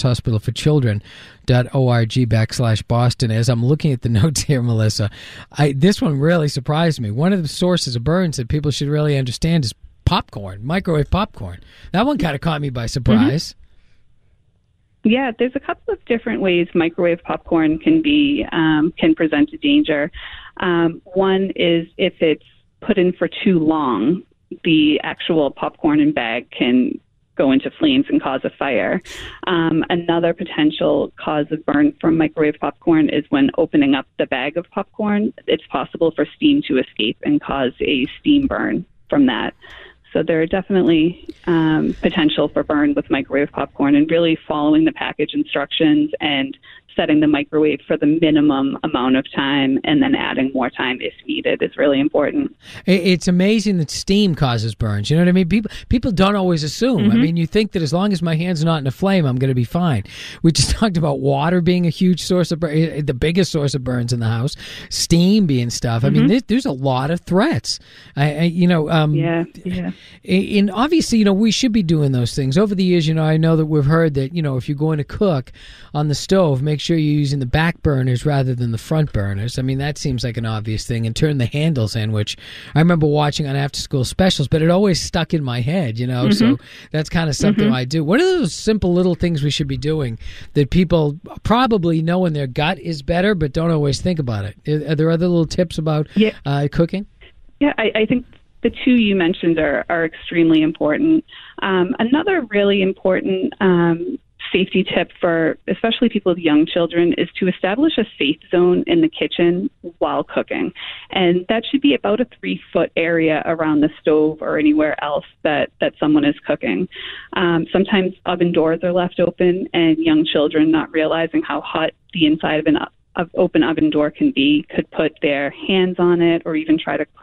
[SPEAKER 3] shrinershospitalforchildren.org/Boston. As I'm looking at the notes here, Melissa, this one really surprised me. One of the sources of burns that people should really understand is popcorn, microwave popcorn. That one kind of caught me by surprise.
[SPEAKER 5] Yeah, there's a couple of different ways microwave popcorn can present a danger. One is if it's put in for too long, the actual popcorn in bag can go into flames and cause a fire. Another potential cause of burn from microwave popcorn is when opening up the bag of popcorn, it's possible for steam to escape and cause a steam burn from that. So there are definitely potential for burn with microwave popcorn, and really following the package instructions and setting the microwave for the minimum amount of time and then adding more time if needed is really important.
[SPEAKER 3] It's amazing that steam causes burns. You know what I mean? People don't always assume. I mean, you think that as long as my hand's not in a flame, I'm going to be fine. We just talked about water being a huge source of burn, the biggest source of burns in the house, steam being stuff. I mean, there's a lot of threats. Yeah. And obviously, we should be doing those things. Over the years, I know that we've heard that, if you're going to cook on the stove, make sure you're using the back burners rather than the front burners. I mean, that seems like an obvious thing. And turn the handles in, which I remember watching on after school specials, but it always stuck in my head, so that's kind of something I do. What are those simple little things we should be doing that people probably know in their gut is better, but don't always think about it? Are there other little tips about cooking?
[SPEAKER 5] Yeah, I think the two you mentioned are extremely important. Another really important safety tip for especially people with young children is to establish a safe zone in the kitchen while cooking. And that should be about a 3-foot area around the stove or anywhere else that someone is cooking. Sometimes oven doors are left open, and young children, not realizing how hot the inside of an open oven door can be, could put their hands on it or even try to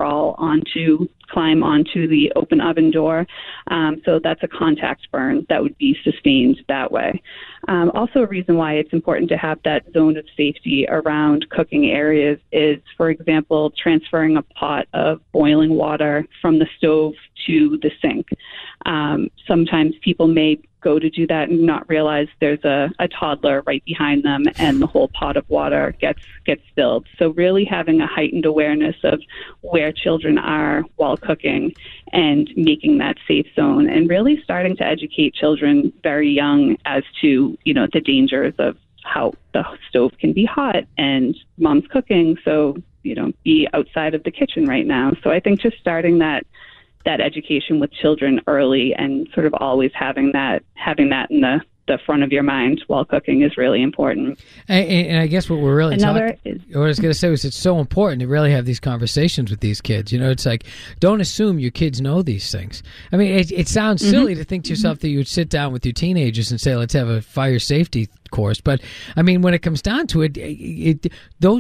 [SPEAKER 5] climb onto the open oven door. So that's a contact burn that would be sustained that way. Also, a reason why it's important to have that zone of safety around cooking areas is, for example, transferring a pot of boiling water from the stove to the sink. Sometimes people may go to do that and not realize there's a toddler right behind them, and the whole pot of water gets spilled. So really having a heightened awareness of where children are while cooking and making that safe zone, and really starting to educate children very young as to, the dangers of how the stove can be hot and mom's cooking, so, be outside of the kitchen right now. So I think just starting that education with children early and sort of always having that in the front of your mind while cooking is really important.
[SPEAKER 3] And I guess what we're really what I was going to say was it's so important to really have these conversations with these kids. It's like, don't assume your kids know these things. I mean, it sounds silly to think to yourself that you would sit down with your teenagers and say, let's have a fire safety course. But I mean, when it comes down to it,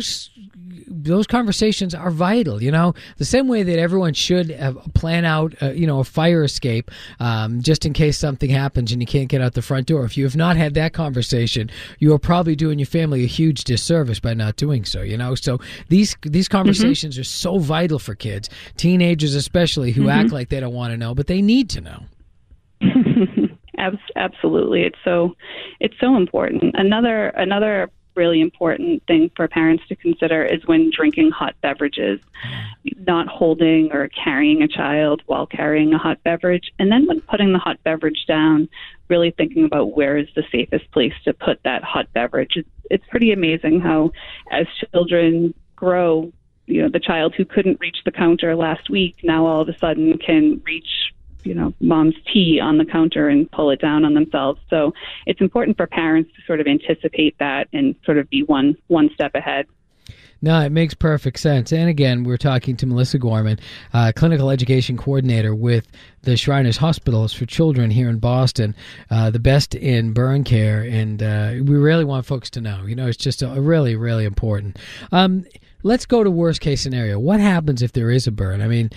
[SPEAKER 3] those conversations are vital, the same way that everyone should plan out, a fire escape, just in case something happens and you can't get out the front door. If you have not had that conversation, you are probably doing your family a huge disservice by not doing so, So these conversations are so vital for kids, teenagers especially, who act like they don't want to know, but they need to know.
[SPEAKER 5] Absolutely. It's so important. Another really important thing for parents to consider is when drinking hot beverages, not holding or carrying a child while carrying a hot beverage. And then when putting the hot beverage down, really thinking about where is the safest place to put that hot beverage. It's pretty amazing how as children grow, the child who couldn't reach the counter last week now all of a sudden can reach mom's tea on the counter and pull it down on themselves. So it's important for parents to sort of anticipate that and sort of be one step ahead.
[SPEAKER 3] No, it makes perfect sense. And again, we're talking to Melissa Gorman, clinical education coordinator with the Shriners Hospitals for Children here in Boston, the best in burn care. And we really want folks to know, it's just really, really important. Let's go to worst case scenario. What happens if there is a burn? I mean,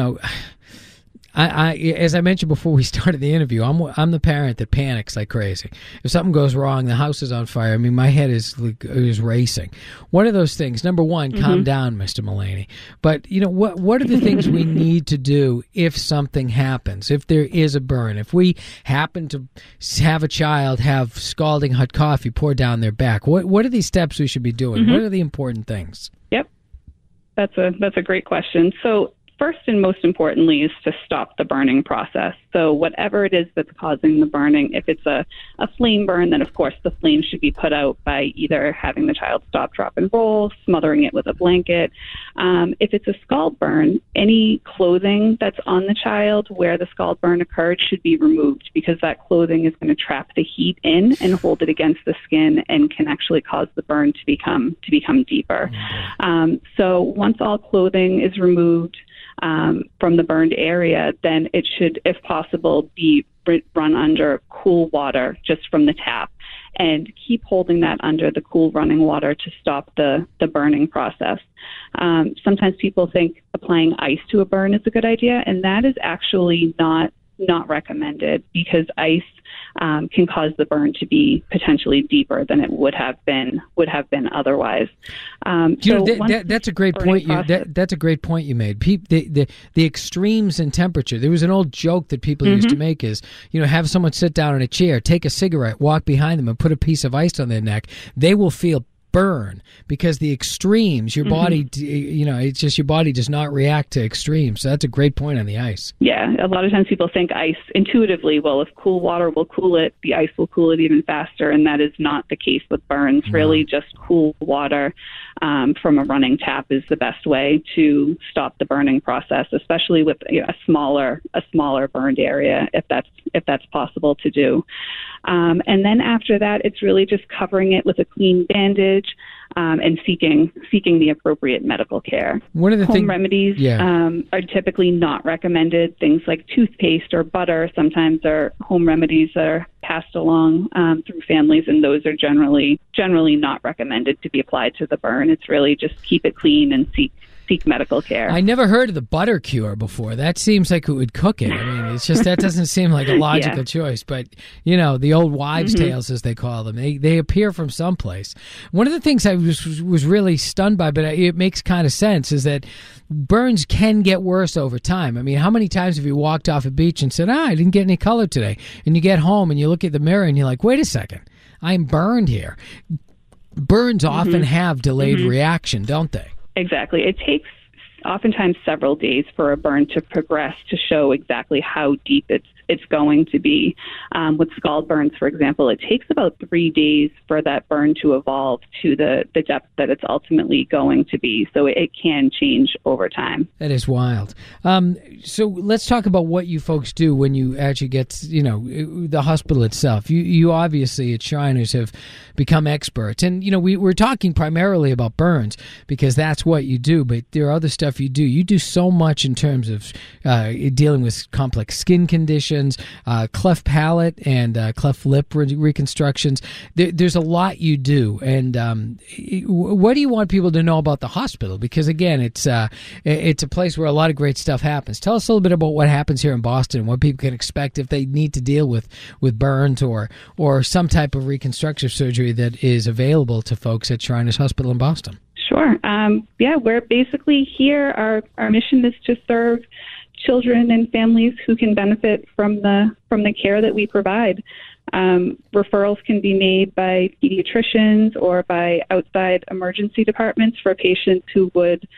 [SPEAKER 3] I as I mentioned before we started the interview, I'm the parent that panics like crazy. If something goes wrong, the house is on fire, I mean, my head is racing. What are those things? Number one, calm down, Mr. Mullaney. But, what are the things we need to do if something happens, if there is a burn? If we happen to have a child have scalding hot coffee poured down their back, what are these steps we should be doing? What are the important things?
[SPEAKER 5] Yep. That's a great question. So first and most importantly is to stop the burning process. So whatever it is that's causing the burning, if it's a flame burn, then of course the flame should be put out by either having the child stop, drop, and roll, smothering it with a blanket. If it's a scald burn, any clothing that's on the child where the scald burn occurred should be removed, because that clothing is going to trap the heat in and hold it against the skin and can actually cause the burn to become deeper. So once all clothing is removed from the burned area, then it should, if possible, be run under cool water just from the tap, and keep holding that under the cool running water to stop the burning process. Sometimes people think applying ice to a burn is a good idea, and that is actually not recommended, because ice can cause the burn to be potentially deeper than it would have been otherwise.
[SPEAKER 3] That's a great point. That's a great point you made. The extremes in temperature. There was an old joke that people used to make is, have someone sit down in a chair, take a cigarette, walk behind them, and put a piece of ice on their neck. They will feel burn, because the extremes, your body, it's just your body does not react to extremes. So that's a great point on the ice.
[SPEAKER 5] Yeah, a lot of times people think ice intuitively, well, if cool water will cool it, the ice will cool it even faster, and that is not the case with burns. Really, just cool water from a running tap is the best way to stop the burning process, especially with a smaller burned area, if that's possible to do. And then after that, it's really just covering it with a clean bandage and seeking the appropriate medical care.
[SPEAKER 3] One of the
[SPEAKER 5] home remedies are typically not recommended. Things like toothpaste or butter sometimes are home remedies that are passed along through families, and those are generally not recommended to be applied to the burn. It's really just keep it clean and seek medical care.
[SPEAKER 3] I never heard of the butter cure before. That seems like it would cook it. I mean, it's just that doesn't seem like a logical choice. But, the old wives' tales, as they call them, they appear from someplace. One of the things I was really stunned by, but it makes kind of sense, is that burns can get worse over time. I mean, how many times have you walked off a beach and said, I didn't get any color today? And you get home and you look at the mirror and you're like, wait a second, I'm burned here. Burns often have delayed reaction, don't they?
[SPEAKER 5] Exactly. It takes oftentimes several days for a burn to progress to show exactly how deep it's going to be. With scald burns, for example, it takes about 3 days for that burn to evolve to the depth that it's ultimately going to be. So it can change over time.
[SPEAKER 3] That is wild. So let's talk about what you folks do when you actually get, the hospital itself. You obviously at Shriners have become experts. And, we're talking primarily about burns because that's what you do. But there are other stuff you do. You do so much in terms of dealing with complex skin conditions, cleft palate and cleft lip reconstructions. There's a lot you do. And what do you want people to know about the hospital? Because, again, it's a place where a lot of great stuff happens. Tell us a little bit about what happens here in Boston, what people can expect if they need to deal with burns or some type of reconstructive surgery that is available to folks at Shriners Hospital in Boston.
[SPEAKER 5] Sure. We're basically here. Our mission is to serve children and families who can benefit from the care that we provide. Referrals can be made by pediatricians or by outside emergency departments for patients who would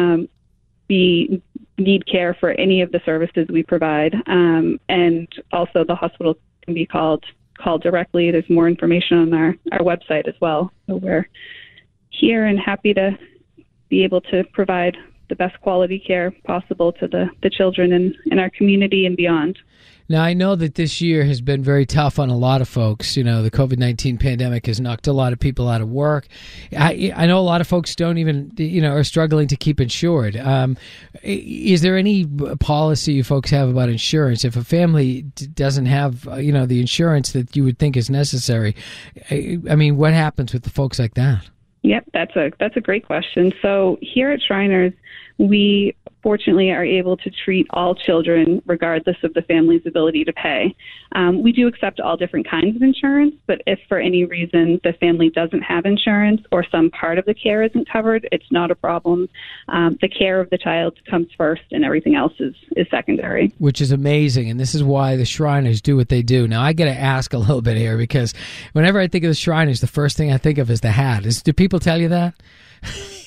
[SPEAKER 5] need care for any of the services we provide. And also the hospital can be called directly. There's more information on our website as well. So we're here and happy to be able to provide the best quality care possible to the children in our community and beyond.
[SPEAKER 3] Now, I know that this year has been very tough on a lot of folks. The COVID-19 pandemic has knocked a lot of people out of work. I know a lot of folks don't even, are struggling to keep insured. Is there any policy you folks have about insurance? If a family doesn't have, the insurance that you would think is necessary, I mean, what happens with the folks like that?
[SPEAKER 5] Yep, that's a great question. So here at Shriners, we fortunately are able to treat all children regardless of the family's ability to pay. We do accept all different kinds of insurance, but if for any reason the family doesn't have insurance or some part of the care isn't covered, it's not a problem. The care of the child comes first and everything else is secondary. Which is amazing, and this is why the Shriners do what they do. Now, I got to ask a little bit here because whenever I think of the Shriners, the first thing I think of is the hat. Do people tell you that?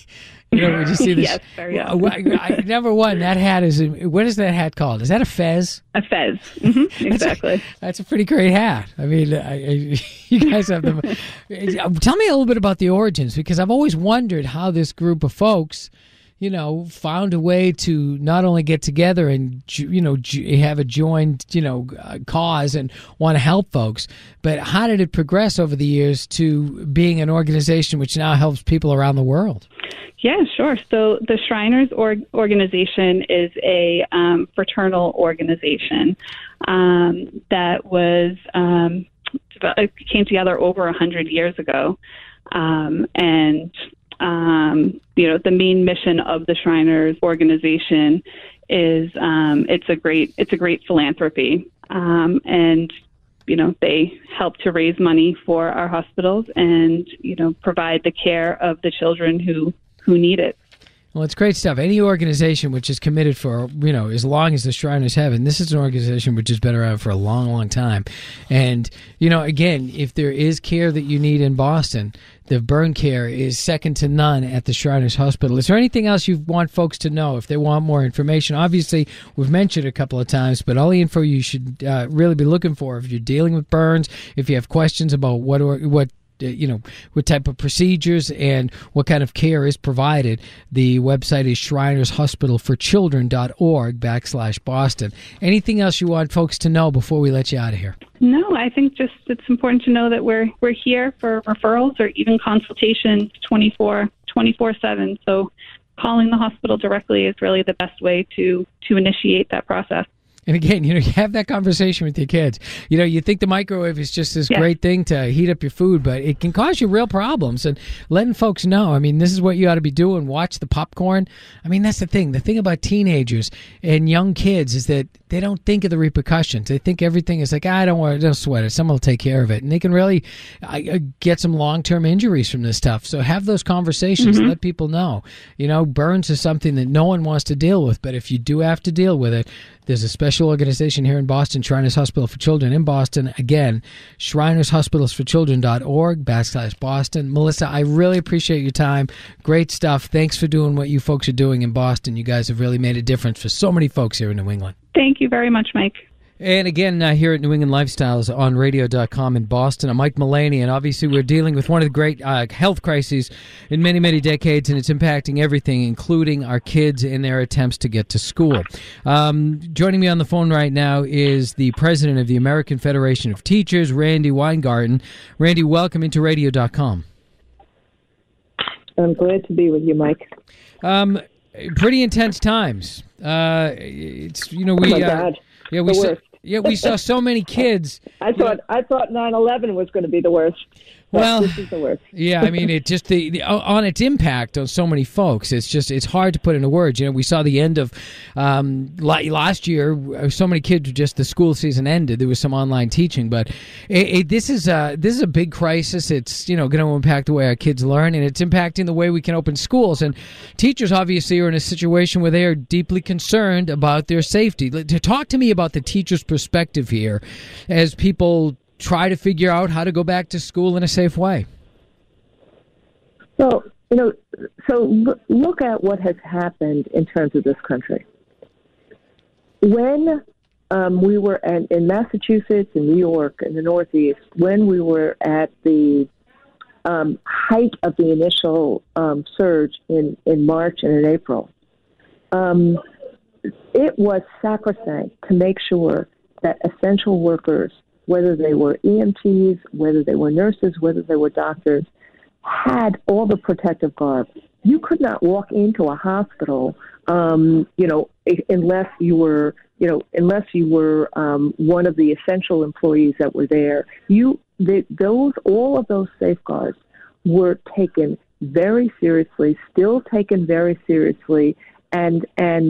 [SPEAKER 3] You know, we just see this.
[SPEAKER 5] Yes, very often.
[SPEAKER 3] Number one, that hat is, what is that hat called? Is that a fez?
[SPEAKER 5] A fez. Mm-hmm, exactly.
[SPEAKER 3] That's a pretty great hat. I mean, you guys have them. Tell me a little bit about the origins, because I've always wondered how this group of folks, you know, found a way to not only get together and, you know, have a joined, you know, cause and want to help folks, but how did it progress over the years to being an organization which now helps people around the world?
[SPEAKER 5] Yeah, sure. So the Shriners organization is a fraternal organization that was came together over 100 years ago, and you know, the main mission of the Shriners organization is it's a great philanthropy, and you know, they help to raise money for our hospitals and, you know, provide the care of the children who need it.
[SPEAKER 3] Well, it's great stuff. Any organization which is committed for, you know, as long as the Shriners have, and this is an organization which has been around for a long, long time. And, you know, again, if there is care that you need in Boston, the burn care is second to none at the Shriners Hospital. Is there anything else you want folks to know if they want more information? Obviously, we've mentioned it a couple of times, but all the info you should really be looking for if you're dealing with burns, if you have questions about what you know, what type of procedures and what kind of care is provided. The website is shrinershospitalforchildren.org/Boston. Anything else you want folks to know before we let you out of here?
[SPEAKER 5] No, I think just it's important to know that we're here for referrals or even consultations 24/7. So calling the hospital directly is really the best way to initiate that process.
[SPEAKER 3] And again, you know, you have that conversation with your kids. You know, you think the microwave is just this great thing to heat up your food, but it can cause you real problems. And letting folks know, I mean, this is what you ought to be doing. Watch the popcorn. I mean, that's the thing. The thing about teenagers and young kids is that they don't think of the repercussions. They think everything is like, don't sweat it. Someone will take care of it. And they can really get some long-term injuries from this stuff. So have those conversations. Let people know. You know, burns is something that no one wants to deal with, but if you do have to deal with it, there's a special organization here in Boston, Shriners Hospital for Children in Boston. Again, shrinershospitalsforchildren.org/Boston. Melissa, I really appreciate your time. Great stuff. Thanks for doing what you folks are doing in Boston. You guys have really made a difference for so many folks here in New England.
[SPEAKER 5] Thank you very much, Mike.
[SPEAKER 3] And again, here at New England Lifestyles on radio.com in Boston, I'm Mike Mullaney, and obviously we're dealing with one of the great health crises in many, many decades, and it's impacting everything, including our kids and their attempts to get to school. Joining me on the phone right now is the president of the American Federation of Teachers, Randi Weingarten. Randi, welcome into radio.com.
[SPEAKER 8] I'm glad to be with you, Mike.
[SPEAKER 3] Pretty intense times. It's, you know, we...
[SPEAKER 8] Oh my God.
[SPEAKER 3] Yeah, we saw so many kids.
[SPEAKER 8] I thought 9/11 was going to be the worst. Well, this is the worst.
[SPEAKER 3] Yeah, I mean, it just the on its impact on so many folks. It's hard to put into words. You know, we saw the end of last year. So many kids, just the school season ended. There was some online teaching, but this is a big crisis. It's, you know, going to impact the way our kids learn, and it's impacting the way we can open schools. And teachers obviously are in a situation where they are deeply concerned about their safety. To talk to me about the teacher's perspective here, as people try to figure out how to go back to school in a safe way.
[SPEAKER 8] Well, you know, so look at what has happened in terms of this country. When we were in Massachusetts and New York in the Northeast, when we were at the height of the initial surge in March and in April, it was sacrosanct to make sure that essential workers, whether they were EMTs, whether they were nurses, whether they were doctors, had all the protective garb. You could not walk into a hospital, you know, unless you were one of the essential employees that were there. All of those safeguards were taken very seriously, still taken very seriously, and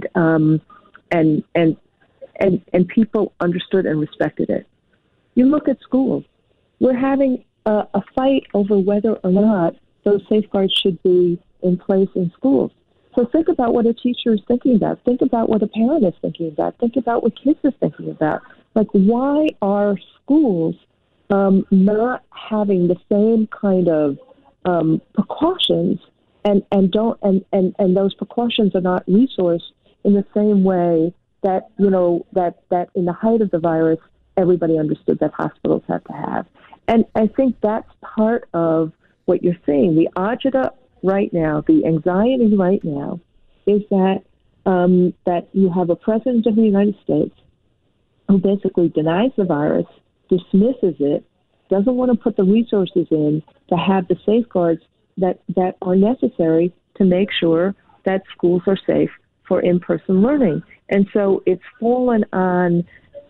[SPEAKER 8] people understood and respected it. You look at schools. We're having a fight over whether or not those safeguards should be in place in schools. So think about what a teacher is thinking about. Think about what a parent is thinking about. Think about what kids are thinking about. Like, why are schools not having the same kind of precautions and those precautions are not resourced in the same way that, that in the height of the virus, everybody understood that hospitals had to have. And I think that's part of what you're seeing. The agita right now, the anxiety right now, is that that you have a president of the United States who basically denies the virus, dismisses it, doesn't want to put the resources in to have the safeguards that are necessary to make sure that schools are safe for in-person learning. And so it's fallen on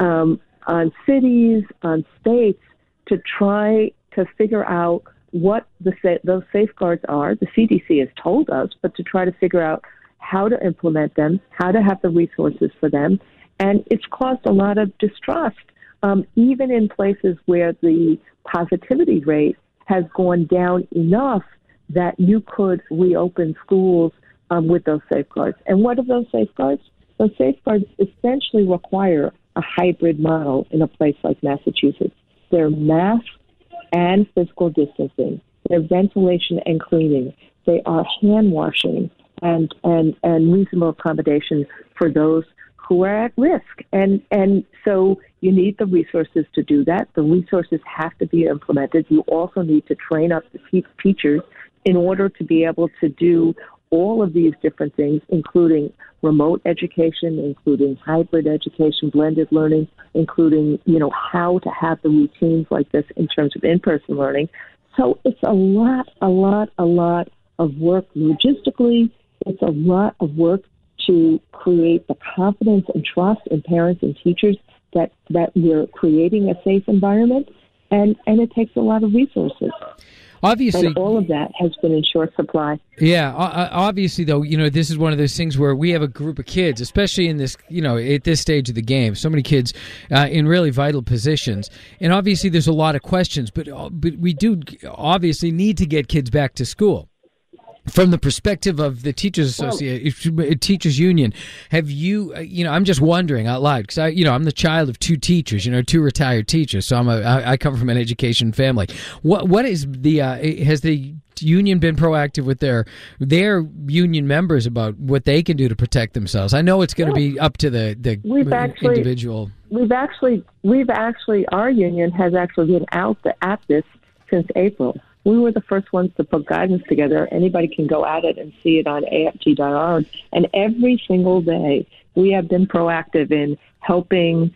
[SPEAKER 8] cities, on states, to try to figure out what those safeguards are. The CDC has told us, but to try to figure out how to implement them, how to have the resources for them. And it's caused a lot of distrust, even in places where the positivity rate has gone down enough that you could reopen schools with those safeguards. And what are those safeguards? Those safeguards essentially require a hybrid model in a place like Massachusetts. They're masks and physical distancing. They're ventilation and cleaning. They are hand washing and reasonable accommodation for those who are at risk. And so you need the resources to do that. The resources have to be implemented. You also need to train up the teachers in order to be able to do all of these different things, including remote education, including hybrid education, blended learning, including, how to have the routines like this in terms of in-person learning. So it's a lot of work logistically. It's a lot of work to create the confidence and trust in parents and teachers that we're creating a safe environment, and it takes a lot of resources.
[SPEAKER 3] Obviously,
[SPEAKER 8] and all of that has been in short supply.
[SPEAKER 3] Yeah, obviously, though, this is one of those things where we have a group of kids, especially in this, at this stage of the game, so many kids in really vital positions. And obviously, there's a lot of questions, but we do obviously need to get kids back to school. From the perspective of the Teachers Association, Teachers Union, have you, I'm just wondering out loud, because I'm the child of two teachers, two retired teachers, so I come from an education family. What is has the union been proactive with their union members about what they can do to protect themselves? I know it's going to be up to the individual. Our union has actually been out at this since April. We were the first ones to put guidance together. Anybody can go at it and see it on AFG.org. And every single day, we have been proactive in helping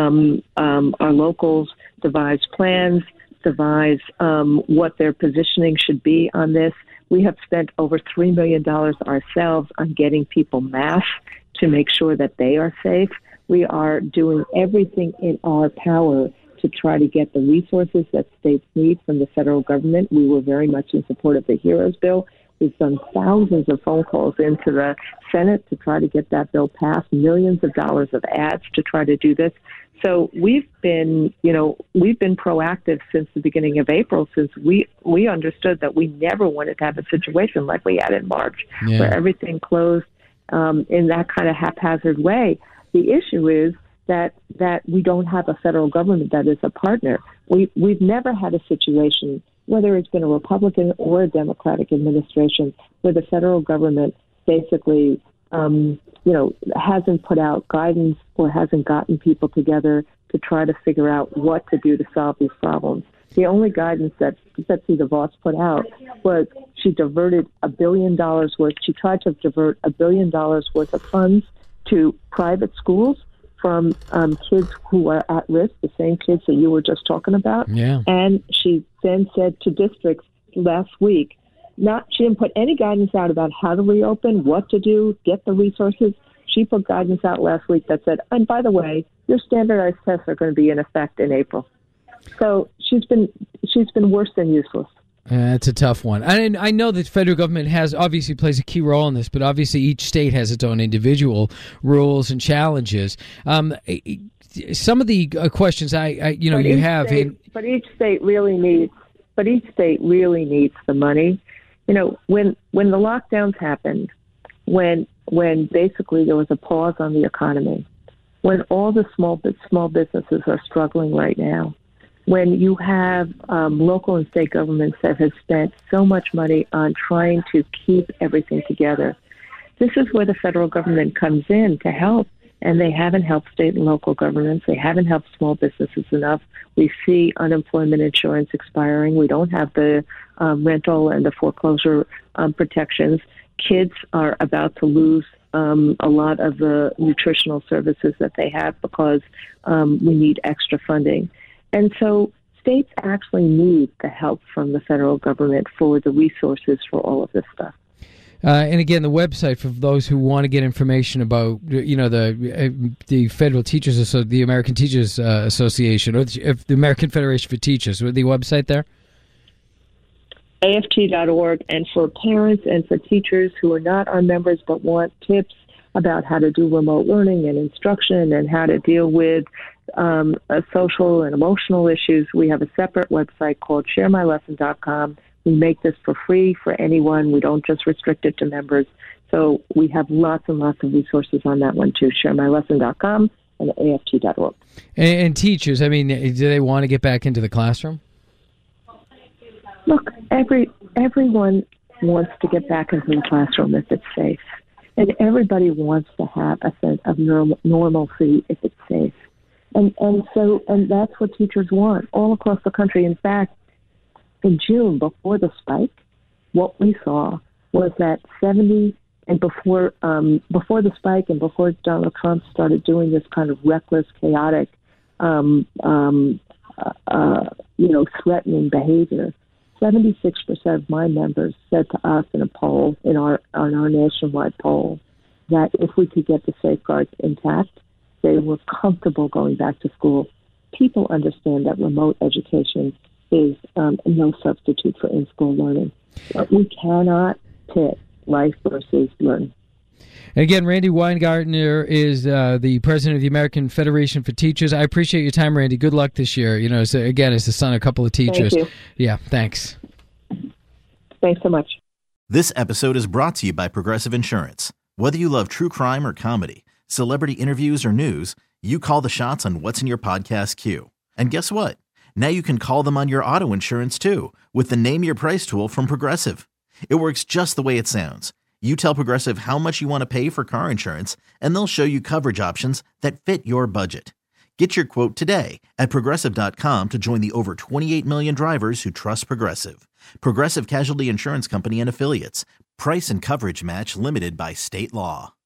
[SPEAKER 3] our locals devise plans, devise what their positioning should be on this. We have spent over $3 million ourselves on getting people masks to make sure that they are safe. We are doing everything in our power to try to get the resources that states need from the federal government. We were very much in support of the HEROES bill. We've done thousands of phone calls into the Senate to try to get that bill passed, millions of dollars of ads to try to do this. So we've been proactive since the beginning of April, since we understood that we never wanted to have a situation like we had in March, where everything closed in that kind of haphazard way. The issue is that we don't have a federal government that is a partner. We've never had a situation, whether it's been a Republican or a Democratic administration, where the federal government basically, hasn't put out guidance or hasn't gotten people together to try to figure out what to do to solve these problems. The only guidance that Betsy DeVos put out was she diverted $1 billion worth. She tried to divert $1 billion worth of funds to private schools from kids who are at risk, the same kids that you were just talking about. Yeah. And she then said to districts last week, she didn't put any guidance out about how to reopen, what to do, get the resources. She put guidance out last week that said, and by the way, your standardized tests are going to be in effect in April. So she's been worse than useless. It's a tough one. I know that the federal government obviously plays a key role in this, but obviously each state has its own individual rules and challenges. Some of the questions you have,
[SPEAKER 8] but each state really needs the money. When the lockdowns happened, when basically there was a pause on the economy, when all the small businesses are struggling right now, when you have local and state governments that have spent so much money on trying to keep everything together. This is where the federal government comes in to help, and they haven't helped state and local governments. They haven't helped small businesses enough. We see unemployment insurance expiring. We don't have the rental and the foreclosure protections. Kids are about to lose a lot of the nutritional services that they have because we need extra funding. And so states actually need the help from the federal government for the resources for all of this stuff.
[SPEAKER 3] And again, the website for those who want to get information about, the Federal Teachers, the American Teachers Association, or the American Federation for Teachers, the website there?
[SPEAKER 8] AFT.org. And for parents and for teachers who are not our members but want tips about how to do remote learning and instruction and how to deal with social and emotional issues, we have a separate website called sharemylesson.com. We make this for free for anyone. We don't just restrict it to members. So we have lots and lots of resources on that one too, sharemylesson.com and AFT.org.
[SPEAKER 3] And teachers, do they want to get back into the classroom?
[SPEAKER 8] Look, everyone wants to get back into the classroom if it's safe. And everybody wants to have a sense of normalcy if it's safe. And that's what teachers want all across the country. In fact, in June, before the spike, what we saw was that 70, and before the spike and before Donald Trump started doing this kind of reckless, chaotic, threatening behavior, 76% of my members said to us in a poll, in our nationwide poll, that if we could get the safeguards intact, they were comfortable going back to school. People understand that remote education is no substitute for in-school learning. But we cannot pit life versus learning.
[SPEAKER 3] And again, Randi Weingartner is the president of the American Federation for Teachers. I appreciate your time, Randi. Good luck this year. As the son of a couple of teachers.
[SPEAKER 8] Thank you.
[SPEAKER 3] Yeah, thanks.
[SPEAKER 8] Thanks so much.
[SPEAKER 9] This episode is brought to you by Progressive Insurance. Whether you love true crime or comedy, celebrity interviews or news, you call the shots on what's in your podcast queue. And guess what? Now you can call them on your auto insurance too with the Name Your Price tool from Progressive. It works just the way it sounds. You tell Progressive how much you want to pay for car insurance, and they'll show you coverage options that fit your budget. Get your quote today at Progressive.com to join the over 28 million drivers who trust Progressive. Progressive Casualty Insurance Company and Affiliates. Price and coverage match limited by state law.